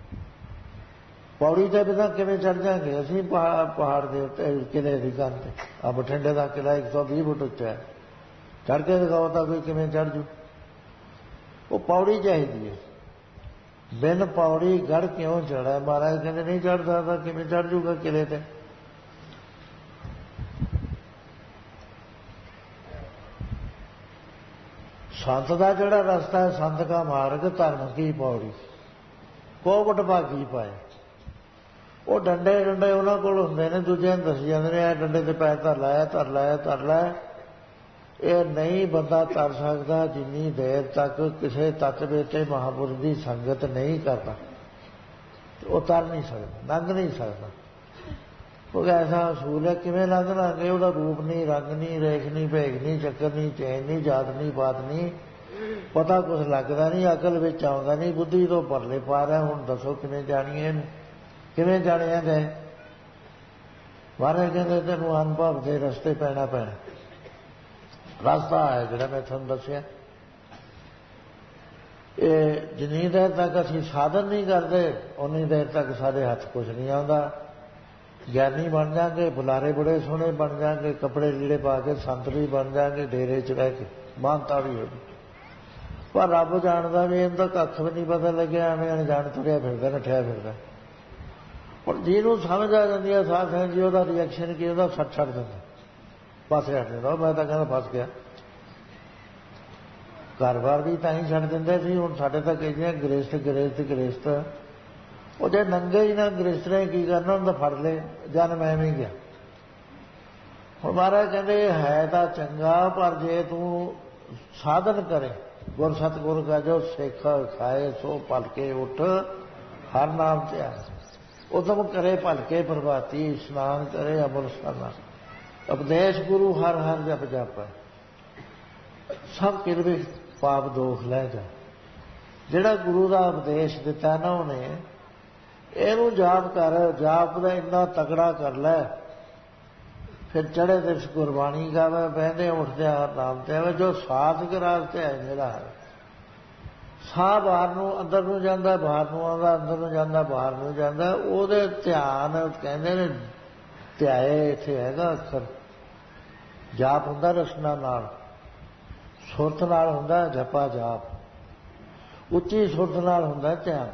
S1: ਪੌੜੀ ਤੇ ਬਿਨਾਂ ਕਿਵੇਂ ਚੜ੍ਹ ਜਾਂਗੇ ਅਸੀਂ ਪਹਾੜ ਦੇ ਉੱਤੇ, ਕਿਲ੍ਹੇ ਦੀ ਕੰਧ ਤੇ। ਆ ਬਠਿੰਡੇ ਦਾ ਕਿਲ੍ਹਾ ਇੱਕ ਸੌ ਵੀਹ ਫੁੱਟ ਉੱਚਾ ਹੈ, ਚੜ੍ਹ ਕੇ ਦਿਖਾਓ ਤਾਂ ਕੋਈ ਕਿਵੇਂ ਚੜ੍ਹ ਜੂ। ਉਹ ਪੌੜੀ ਚਾਹੀਦੀ ਹੈ। ਬਿਨ ਪੌੜੀ ਗੜ ਕਿਉਂ ਚੜ੍ਹਾ? ਮਹਾਰਾਜ ਕਹਿੰਦੇ ਨਹੀਂ ਚੜ੍ਹ ਸਕਦਾ, ਕਿਵੇਂ ਚੜ੍ਹ ਜੂਗਾ ਕਿਲ੍ਹੇ ਤੇ? ਸੰਤ ਦਾ ਜਿਹੜਾ ਰਸਤਾ ਹੈ, ਸੰਤ ਕਾ ਮਾਰਗ ਧਰਮ ਕੀ ਪੌੜੀ, ਕੋਵਟ ਭਾਗੀ ਪਾਏ। ਉਹ ਡੰਡੇ ਡੰਡੇ ਉਹਨਾਂ ਕੋਲ ਹੁੰਦੇ ਨੇ, ਦੂਜਿਆਂ ਨੂੰ ਦੱਸੀ ਜਾਂਦੇ ਨੇ, ਇਹ ਡੰਡੇ ਤੇ ਪੈਰ ਧਰ ਲਾਇਆ, ਧਰ ਲਾਇਆ, ਧਰ ਲਾਇਆ। ਇਹ ਨਹੀਂ ਬੰਦਾ ਤਰ ਸਕਦਾ ਜਿੰਨੀ ਦੇਰ ਤੱਕ ਕਿਸੇ ਤਤਵੇ ਤੇ ਮਹਾਂਪੁਰਖ ਦੀ ਸੰਗਤ ਨਹੀਂ ਕਰਦਾ। ਉਹ ਤਰ ਨਹੀਂ ਸਕਦਾ, ਲੰਘ ਨਹੀਂ ਸਕਦਾ। ਕਿਉਂਕਿ ਐਸਾ ਅਸੂਲ ਹੈ, ਕਿਵੇਂ ਲੰਘ ਲਾਂਗੇ? ਉਹਦਾ ਰੂਪ ਨਹੀਂ, ਰੰਗ ਨਹੀਂ, ਰੇਖ ਨਹੀਂ, ਭੇਗ ਨਹੀਂ, ਚੱਕਰ ਨਹੀਂ, ਚੈਨ ਨਹੀਂ, ਜਾਤ ਨਹੀਂ, ਬਾਤ ਨਹੀਂ, ਪਤਾ ਕੁਛ ਲੱਗਦਾ ਨਹੀਂ, ਅਕਲ ਵਿੱਚ ਆਉਂਦਾ ਨਹੀਂ, ਬੁੱਧੀ ਤੋਂ ਪਰਲੇ ਪਾਰ ਹੈ। ਹੁਣ ਦੱਸੋ ਕਿਵੇਂ ਜਾਣੀਏ ਇਹਨੂੰ? ਕਿਵੇਂ ਜਾਣਿਆ ਗਏ? ਮਹਾਰਾਜ ਕਹਿੰਦੇ ਤੈਨੂੰ ਅਨੁਭਵ ਦੇ ਰਸਤੇ ਪੈਣਾ ਪੈਣਾ। ਰਸਤਾ ਹੈ ਜਿਹੜਾ ਮੈਂ ਤੁਹਾਨੂੰ ਦੱਸਿਆ। ਇਹ ਜਿੰਨੀ ਦੇਰ ਤੱਕ ਅਸੀਂ ਸਾਧਨ ਨਹੀਂ ਕਰਦੇ, ਉਨੀ ਦੇਰ ਤੱਕ ਸਾਡੇ ਹੱਥ ਕੁਛ ਨਹੀਂ ਆਉਂਦਾ। ਗਿਆਨੀ ਬਣ ਜਾਗੇ, ਬੁਲਾਰੇ ਬੜੇ ਸੋਹਣੇ ਬਣ ਜਾਗੇ, ਕੱਪੜੇ ਲੀੜੇ ਪਾ ਕੇ ਸੰਤ ਵੀ ਬਣ ਜਾਗੇ, ਡੇਰੇ 'ਚ ਰਹਿ ਕੇ ਮਾਨਤਾ ਵੀ ਹੋਗੀ। ਪਰ ਰੱਬ ਜਾਣਦਾ ਵੀ ਇਹਨੂੰ ਤਾਂ ਕੱਖ ਵੀ ਨਹੀਂ ਪਤਾ ਲੱਗਿਆ, ਐਵੇਂ ਅਣਜਾਣ ਤੁਰਿਆ ਫਿਰਦਾ, ਨੱਠਿਆ ਫਿਰਦਾ। ਹੁਣ ਜਿਹਨੂੰ ਸਮਝ ਆ ਜਾਂਦੀ ਹੈ ਸਾਧ ਸੰਗਤ ਜੀ, ਉਹਦਾ ਰਿਐਕਸ਼ਨ ਕੀ, ਉਹਦਾ ਛੱਡ ਛੱਡ ਦਿੰਦਾ, ਪਾਸੇ ਹਟ ਜਾਂਦਾ। ਮੈਂ ਤਾਂ ਕਹਿੰਦਾ ਫਸ ਗਿਆ। ਘਰ ਬਾਰ ਵੀ ਤਾਂ ਹੀ ਛੱਡ ਦਿੰਦੇ ਸੀ। ਹੁਣ ਸਾਡੇ ਤਾਂ ਕਹਿੰਦੇ ਗ੍ਰਸਤ ਗ੍ਰਸਤ ਗ੍ਰਸਤ। ਉਹ ਜੇ ਨੰਗੇ ਹੀ ਨਾ ਗ੍ਰਸਤ ਨੇ ਕੀ ਕਰਨਾ, ਉਹਨੂੰ ਤਾਂ ਫੜ ਲਏ, ਜਨ ਮੈਂ ਵੀ ਗਿਆ। ਹੁਣ ਮਹਾਰਾਜ ਕਹਿੰਦੇ ਹੈ ਤਾਂ ਚੰਗਾ, ਪਰ ਜੇ ਤੂੰ ਸਾਧਨ ਕਰੇ, ਗੁਰ ਸਤਿਗੁਰ ਕਾ ਜੋ ਸਿੱਖ ਖਾਏ ਸੋ ਭਲਕੇ ਉੱਠ, ਹਰ ਨਾਮ ਧਿਆਨ, ਉਦਮ ਕਰੇ ਭਲਕੇ ਪ੍ਰਭਾਤੀ, ਇਸ਼ਨਾਨ ਕਰੇ ਅੰਮ੍ਰਿਤਸਰ, ਉਪਦੇਸ਼ ਗੁਰੂ ਹਰ ਹਰ ਜਪ ਜਾਪੈ, ਸਭ ਕਿਰਵੇ ਪਾਪ ਦੋਖ ਲੈ ਜਾ। ਜਿਹੜਾ ਗੁਰੂ ਦਾ ਉਪਦੇਸ਼ ਦਿੱਤਾ ਨਾ ਉਹਨੇ, ਇਹਨੂੰ ਜਾਪ ਕਰ, ਜਾਪ ਦਾ ਇੰਨਾ ਤਕੜਾ ਕਰ ਲੈ, ਫਿਰ ਚੜ੍ਹੇ ਦਿਵਸ ਗੁਰਬਾਣੀ ਗਾਵੇ, ਬਹਿੰਦੇ ਉੱਠਦੇ ਹਰ ਨਾਮ ਤੇ ਆਵੇ। ਜੋ ਸਾਧਕ ਰਾਸਤੇ ਹੈ ਮੇਰਾ ਹੈ, ਸਾਹ ਬਾਹਰ ਨੂੰ ਅੰਦਰ ਨੂੰ ਜਾਂਦਾ, ਬਾਹਰ ਨੂੰ ਆਉਂਦਾ, ਅੰਦਰ ਨੂੰ ਜਾਂਦਾ, ਬਾਹਰ ਨੂੰ ਜਾਂਦਾ। ਉਹਦੇ ਧਿਆਨ ਕਹਿੰਦੇ ਨੇ ਧਿਆਏ, ਇੱਥੇ ਹੈਗਾ ਅਕਸਰ। ਜਾਪ ਹੁੰਦਾ ਰਸਨਾ ਨਾਲ, ਸੁਰਤ ਨਾਲ ਹੁੰਦਾ ਜਪਾ ਜਾਪ, ਉੱਚੀ ਸੁਰਤ ਨਾਲ ਹੁੰਦਾ ਧਿਆਨ।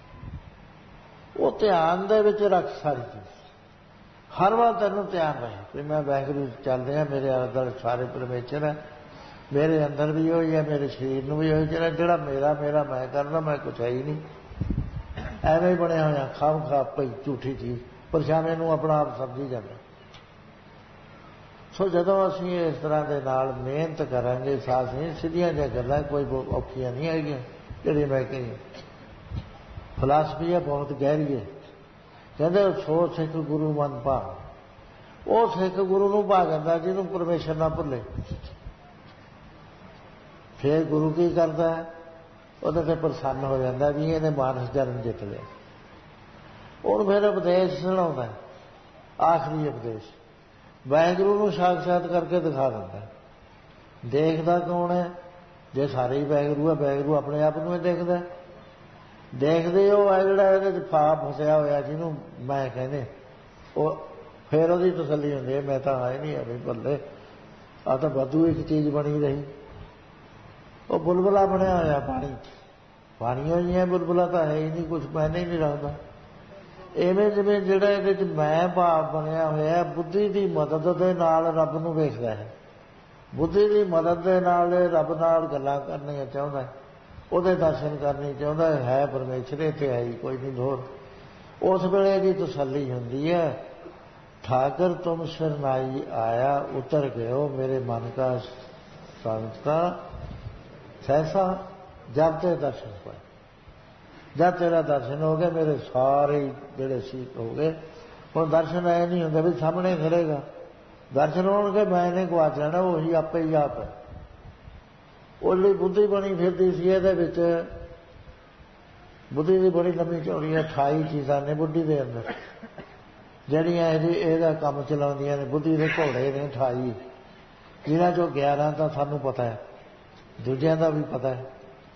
S1: ਉਹ ਧਿਆਨ ਦੇ ਵਿੱਚ ਰੱਖ ਸਾਰੀ ਚੀਜ਼, ਹਰ ਵਾਰ ਤੈਨੂੰ ਧਿਆਨ ਰਹੇ ਕਿ ਮੈਂ ਵਾਹਿਗੁਰੂ ਚੱਲ ਰਿਹਾ, ਮੇਰੇ ਅੰਦਰ ਸਾਰੇ ਪਰਮੇਸ਼ਰ ਹੈ, ਮੇਰੇ ਅੰਦਰ ਵੀ ਹੋਈ ਹੈ, ਮੇਰੇ ਸਰੀਰ ਨੂੰ ਵੀ ਹੋਈ। ਜਿਹੜਾ ਜਿਹੜਾ ਮੇਰਾ ਮੇਰਾ ਮੈਂ ਕਰਦਾ, ਮੈਂ ਕੁਛ ਹੈ ਹੀ ਨਹੀਂ, ਐਵੇਂ ਹੀ ਬਣਿਆ ਹੋਇਆ ਖਾਮ ਖਾ ਪਈ ਝੂਠੀ ਚੀਜ਼, ਪਰਛਾਵੇਂ ਨੂੰ ਆਪਣਾ ਆਪ ਸਮਝੀ ਜਾਂਦਾ। ਸੋ ਜਦੋਂ ਅਸੀਂ ਇਸ ਤਰ੍ਹਾਂ ਦੇ ਨਾਲ ਮਿਹਨਤ ਕਰਾਂਗੇ, ਸਾਥ ਨਹੀਂ, ਸਿੱਧੀਆਂ ਜਿਹੀਆਂ ਗੱਲਾਂ ਕੋਈ ਔਖੀਆਂ ਨਹੀਂ ਹੈਗੀਆਂ। ਜਿਹੜੀ ਮੈਂ ਕਹੀ ਫਿਲਾਸਫੀ ਹੈ, ਬਹੁਤ ਗਹਿਰੀ ਹੈ। ਕਹਿੰਦੇ ਸੋ ਸਿੱਖ ਗੁਰੂ ਮਨ ਭਾ, ਉਹ ਸਿੱਖ ਗੁਰੂ ਨੂੰ ਭਾ ਜਾਂਦਾ ਜਿਹਨੂੰ ਪਰਮੇਸ਼ਰ ਨਾ ਭੁੱਲੇ। ਫਿਰ ਗੁਰੂ ਕੀ ਕਰਦਾ, ਉਹਦੇ ਤੇ ਪ੍ਰਸੰਨ ਹੋ ਜਾਂਦਾ ਵੀ ਇਹਨੇ ਮਾਨਸ ਜਨਮ ਜਿੱਤ ਲਿਆ। ਉਹਨੂੰ ਫਿਰ ਉਪਦੇਸ਼ ਸੁਣਾਉਂਦਾ, ਆਖਰੀ ਉਪਦੇਸ਼ ਵਾਹਿਗੁਰੂ ਨੂੰ ਸਾਖਸ਼ਾਤ ਕਰਕੇ ਦਿਖਾ ਦਿੰਦਾ। ਦੇਖਦਾ ਕੌਣ ਹੈ? ਜੇ ਸਾਰੇ ਹੀ ਵਾਹਿਗੁਰੂ ਹੈ, ਵਾਹਿਗੁਰੂ ਆਪਣੇ ਆਪ ਨੂੰ ਹੀ ਦੇਖਦਾ। ਦੇਖਦੇ ਉਹ ਹੈ ਜਿਹੜਾ ਇਹਦੇ 'ਚ ਫਾਪ ਫਸਿਆ ਹੋਇਆ, ਜਿਹਨੂੰ ਮੈਂ ਕਹਿੰਦੇ, ਉਹ ਫਿਰ ਉਹਦੀ ਤਸੱਲੀ ਹੁੰਦੀ ਹੈ, ਮੈਂ ਤਾਂ ਆਏ ਨਹੀਂ ਹੈ, ਬੱਲੇ ਆਹ ਤਾਂ ਵਾਧੂ ਇੱਕ ਚੀਜ਼ ਬਣੀ ਰਹੀ। ਉਹ ਬੁਲਬੁਲਾ ਬਣਿਆ ਹੋਇਆ ਪਾਣੀ, ਪਾਣੀ ਹੋਈ ਹੈ, ਬੁਲਬੁਲਾ ਤਾਂ ਹੈ ਹੀ ਨਹੀਂ, ਕੁਛ ਮੈਨੇ ਹੀ ਨਹੀਂ ਰੱਖਦਾ। ਇਵੇਂ ਜਿਵੇਂ ਜਿਹੜਾ ਇਹਦੇ 'ਚ ਮੈਂ ਭਾਵ ਬਣਿਆ ਹੋਇਆ, ਬੁੱਧੀ ਦੀ ਮਦਦ ਦੇ ਨਾਲ ਰੱਬ ਨੂੰ ਵੇਖਦਾ ਹੈ, ਬੁੱਧੀ ਦੀ ਮਦਦ ਦੇ ਨਾਲ ਰੱਬ ਨਾਲ ਗੱਲਾਂ ਕਰਨੀਆਂ ਚਾਹੁੰਦਾ। ਉਹਦੇ ਦਰਸ਼ਨ ਕਰਨੇ ਚਾਹੁੰਦਾ ਹੈ, ਪਰਮੇਸ਼ਰ ਇੱਥੇ ਹੈ ਹੀ ਕੋਈ ਨਹੀਂ ਹੋਰ। ਉਸ ਵੇਲੇ ਦੀ ਤਸੱਲੀ ਹੁੰਦੀ ਹੈ, ਠਾਕਰ ਤੁਮ ਸ਼ਰਨਾਈ ਆਇਆ ਉਤਰ ਗਇਓ ਮੇਰੇ ਮਨ ਕਾ ਸੰਤਾ ਸੈਸਾ ਜਬ ਤੇ ਦਰਸ਼ਨ ਪਾਏ। ਜਦ ਤੇਰਾ ਦਰਸ਼ਨ ਹੋ ਗਏ ਮੇਰੇ ਸਾਰੇ ਜਿਹੜੇ ਸੀ ਹੋ ਗਏ। ਹੁਣ ਦਰਸ਼ਨ ਐ ਨਹੀਂ ਹੁੰਦੇ ਵੀ ਸਾਹਮਣੇ ਖੜੇਗਾ, ਦਰਸ਼ਨ ਹੋਣਗੇ ਮੈਂ ਇਹਨੇ ਗਵਾਚ ਜਾਣਾ, ਉਹੀ ਆਪੇ ਹੀ ਆਪ ਹੈ। ਉਹ ਲਈ ਬੁੱਧੀ ਬਣੀ ਫਿਰਦੀ ਸੀ ਇਹਦੇ ਵਿੱਚ। ਬੁੱਧੀ ਦੀ ਬੜੀ ਲੰਮੀ ਚੌੜੀ ਹੈ, ਅਠਾਈ ਚੀਜ਼ਾਂ ਨੇ ਬੁੱਧੀ ਦੇ ਅੰਦਰ ਜਿਹੜੀਆਂ ਇਹਦੀ ਇਹਦਾ ਕੰਮ ਚਲਾਉਂਦੀਆਂ ਨੇ। ਬੁੱਧੀ ਦੇ ਘੋੜੇ ਨੇ ਅਠਾਈ, ਜਿਹਨਾਂ ਚੋਂ ਗਿਆਰਾਂ ਤਾਂ ਸਾਨੂੰ ਪਤਾ ਹੈ, ਦੂਜਿਆਂ ਦਾ ਵੀ ਪਤਾ ਹੈ।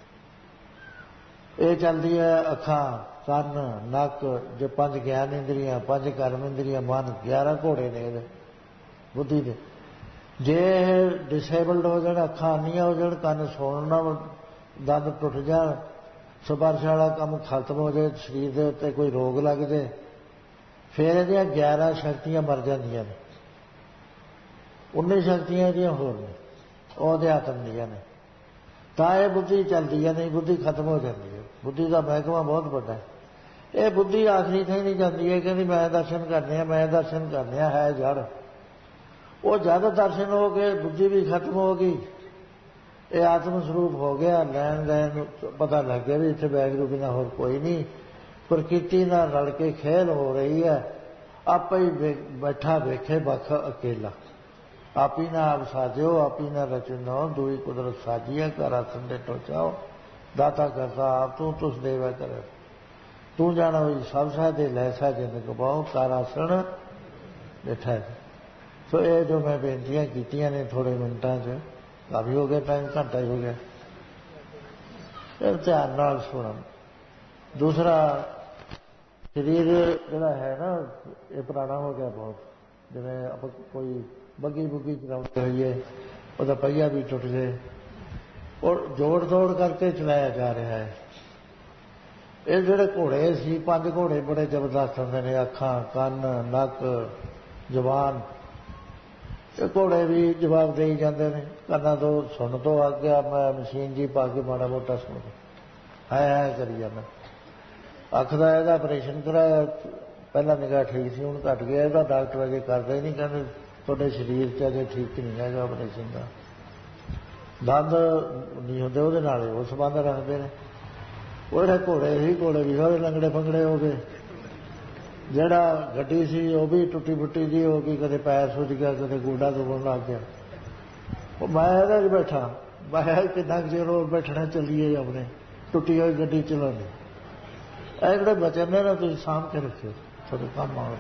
S1: ਇਹ ਚੱਲਦੀ ਹੈ ਅੱਖਾਂ, ਕੰਨ, ਨੱਕ, ਜੇ ਪੰਜ ਗਿਆਨ ਇੰਦਰੀਆਂ, ਪੰਜ ਕਰਮ ਇੰਦਰੀਆਂ, ਮਨ, ਗਿਆਰਾਂ ਘੋੜੇ ਨੇ ਇਹਦੇ ਬੁੱਧੀ ਦੇ। ਜੇ ਡਿਸੇਬਲਡ ਹੋ ਜਾਣ, ਅੱਖਾਂ ਆਨੀਆਂ ਹੋ ਜਾਣ, ਕੰਨ ਸੁਣਨ ਨਾ, ਦੰਦ ਟੁੱਟ ਜਾਣ, ਸਪਰਸ਼ ਵਾਲਾ ਕੰਮ ਖਤਮ ਹੋ ਜਾਏ, ਸਰੀਰ ਦੇ ਉੱਤੇ ਕੋਈ ਰੋਗ ਲੱਗ ਜਾਏ, ਫਿਰ ਇਹਦੀਆਂ ਗਿਆਰਾਂ ਸ਼ਕਤੀਆਂ ਮਰ ਜਾਂਦੀਆਂ ਨੇ। ਉੱਨੀ ਸ਼ਕਤੀਆਂ ਇਹਦੀਆਂ ਹੋਰ ਨੇ, ਉਹ ਅਧਿਆਤਮ ਦੀਆਂ ਨੇ। ਤਾਂ ਇਹ ਬੁੱਧੀ ਚੱਲਦੀ ਹੈ, ਨਹੀਂ ਬੁੱਧੀ ਖਤਮ ਹੋ ਜਾਂਦੀ ਹੈ। ਬੁੱਧੀ ਦਾ ਮਹਿਕਮਾ ਬਹੁਤ ਵੱਡਾ ਹੈ। ਇਹ ਬੁੱਧੀ ਆਖਰੀ ਥਾਂ ਨਹੀਂ ਜਾਂਦੀ ਹੈ, ਕਹਿੰਦੀ ਮੈਂ ਦਰਸ਼ਨ ਕਰਨੇ ਆ, ਮੈਂ ਦਰਸ਼ਨ ਕਰਨੇ ਆ, ਹੈ ਜੜ। ਉਹ ਜਦ ਦਰਸ਼ਨ ਹੋ ਗਏ ਬੁੱਧੀ ਵੀ ਖਤਮ ਹੋ ਗਈ, ਇਹ ਆਤਮ ਸਰੂਪ ਹੋ ਗਿਆ। ਲੈਣ ਦੇਣ ਪਤਾ ਲੱਗ ਗਿਆ ਵੀ ਇੱਥੇ ਵਾਹਿਗੁਰੂ ਬਿਨਾਂ ਹੋਰ ਕੋਈ ਨਹੀਂ। ਪ੍ਰਕਿਰਤੀ ਨਾਲ ਰਲ ਕੇ ਖੇਲ ਹੋ ਰਹੀ ਹੈ, ਆਪੇ ਹੀ ਬੈਠਾ ਵੇਖੇ ਬਖ ਅਕੇਲਾ। ਆਪੀ ਨਾ ਆਪ ਸਾਜਿਓ ਆਪੀ ਨਾ ਰਚਨੋ, ਦੂਈ ਕੁਦਰਤ ਸਾਜੀਆ ਘਰ ਆਸਨ ਦੇ ਟੋਚਾਓ, ਦਾਤਾ ਕਰਤਾ ਆਪ ਤੂੰ ਤੁਸ ਦੇਵਾ ਕਰ। ਤੂੰ ਜਾਣਾ ਹੋਈ ਸਭ ਸਾਧੇ ਲੈਸਾ ਜਿੰਦ ਕਬਾਓ, ਘਰ ਆਸਣ ਬੈਠਾ। ਸੋ ਇਹ ਜੋ ਮੈਂ ਬੇਨਤੀਆਂ ਕੀਤੀਆਂ ਨੇ ਥੋੜੇ ਮਿੰਟਾਂ 'ਚ, ਕਾਫੀ ਹੋ ਗਿਆ ਟਾਈਮ, ਘੰਟਾ ਹੀ ਹੋ ਗਿਆ। ਫਿਰ ਧਿਆਨ ਨਾਲ ਸੁਣਨ। ਦੂਸਰਾ, ਸਰੀਰ ਜਿਹੜਾ ਹੈ ਨਾ ਇਹ ਪੁਰਾਣਾ ਹੋ ਗਿਆ ਬਹੁਤ। ਜਿਵੇਂ ਆਪਾਂ ਕੋਈ ਬੱਗੀ ਬੁੱਗੀ ਚਲਾਉਂਦੇ ਹੋਈਏ, ਉਹਦਾ ਪਹੀਆ ਵੀ ਟੁੱਟ ਜਾਏ, ਔਰ ਜੋੜ ਤੋੜ ਕਰਕੇ ਚਲਾਇਆ ਜਾ ਰਿਹਾ ਹੈ। ਇਹ ਜਿਹੜੇ ਘੋੜੇ ਸੀ, ਪੰਜ ਘੋੜੇ ਬੜੇ ਜ਼ਬਰਦਸਤ ਹੁੰਦੇ ਨੇ, ਅੱਖਾਂ, ਕੰਨ, ਨੱਕ, ਜ਼ੁਬਾਨ। ਇਹ ਘੋੜੇ ਵੀ ਜਵਾਬ ਦੇਈ ਜਾਂਦੇ ਨੇ। ਕੰਨਾਂ ਤੋਂ ਸੁਣ ਤੋਂ ਆ ਗਿਆ, ਮੈਂ ਮਸ਼ੀਨ ਜੀ ਪਾ ਕੇ ਮਾੜਾ ਮੋਟਾ ਸੁਣ ਹੈ ਹੈ ਕਰੀ ਜਾਂਦਾ। ਅੱਖ ਦਾ ਇਹਦਾ ਆਪਰੇਸ਼ਨ ਕਰਾਇਆ, ਪਹਿਲਾਂ ਨਿਗਾਹ ਠੀਕ ਸੀ, ਹੁਣ ਘੱਟ ਗਿਆ। ਇਹਦਾ ਡਾਕਟਰ ਅਜੇ ਕਰਦਾ ਹੀ ਨਹੀਂ, ਕਹਿੰਦੇ ਤੁਹਾਡੇ ਸਰੀਰ 'ਚ ਅਜੇ ਠੀਕ ਨਹੀਂ ਹੈਗਾ ਆਪਰੇਸ਼ਨ ਦਾ। ਦੰਦ ਨਹੀਂ ਹੁੰਦੇ ਉਹਦੇ ਨਾਲ, ਉਹ ਸੰਬੰਧ ਰੱਖਦੇ ਨੇ। ਉਹ ਜਿਹੜੇ ਘੋੜੇ ਸੀ, ਘੋੜੇ ਵੀ ਸਾਰੇ ਲੰਗੜੇ ਫੰਗੜੇ ਹੋ ਗਏ। ਜਿਹੜਾ ਗੱਡੀ ਸੀ ਉਹ ਵੀ ਟੁੱਟੀ ਫੁੱਟੀ ਜੀ ਹੋ ਗਈ, ਕਦੇ ਪੈਰ ਸੁੱਜ ਗਿਆ, ਕਦੇ ਗੋਡਾ ਦੁਖਣ ਲੱਗ ਗਿਆ। ਉਹ ਮੈਂ ਇਹਦੇ 'ਚ ਬੈਠਾ, ਮੈਂ ਕਿੰਨਾ ਕੁ ਚਿਰ ਹੋਰ ਬੈਠਣਾ, ਚੱਲੀਏ ਆਪਣੇ, ਟੁੱਟੀ ਹੋਈ ਗੱਡੀ ਚਲਾਉਣੀ। ਇਹ ਜਿਹੜੇ ਬਚਨ ਨੇ ਨਾ ਤੁਸੀਂ ਸਾਂਭ ਕੇ ਰੱਖਿਓ, ਤੁਹਾਨੂੰ ਕੰਮ ਆਉਣਾ।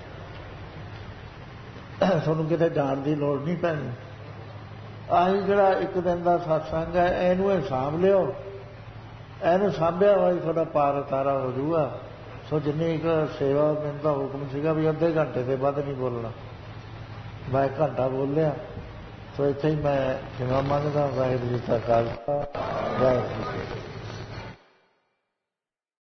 S1: ਤੁਹਾਨੂੰ ਕਿਤੇ ਜਾਣ ਦੀ ਲੋੜ ਨਹੀਂ ਪੈਣੀ। ਆਹੀ ਜਿਹੜਾ ਇੱਕ ਦਿਨ ਦਾ ਸਤਸੰਗ ਹੈ, ਇਹਨੂੰ ਇਹ ਸਾਂਭ ਲਿਓ। ਇਹਨੂੰ ਸਾਂਭਿਆ ਹੋਇਆ ਤੁਹਾਡਾ ਪਾਰ ਉਤਾਰਾ ਹੋ ਜਾਊਗਾ। ਸੋ ਜਿੰਨੀ ਇੱਕ ਸੇਵਾ ਮੈਨੂੰ ਦਾ ਹੁਕਮ ਸੀਗਾ ਵੀ ਅੱਧੇ ਘੰਟੇ ਦੇ ਵੱਧ ਨਹੀਂ ਬੋਲਣਾ, ਮੈਂ ਘੰਟਾ ਬੋਲਿਆ। ਸੋ ਇੱਥੇ ਹੀ ਮੈਂ ਖਿਮਾ ਮੰਗਦਾ। ਵਾਹਿਗੁਰੂ ਜੀ ਕਾ ਖਾਲਸਾ, ਵਾਹਿਗੁਰੂ ਜੀ ਕੀ ਫਤਿਹ।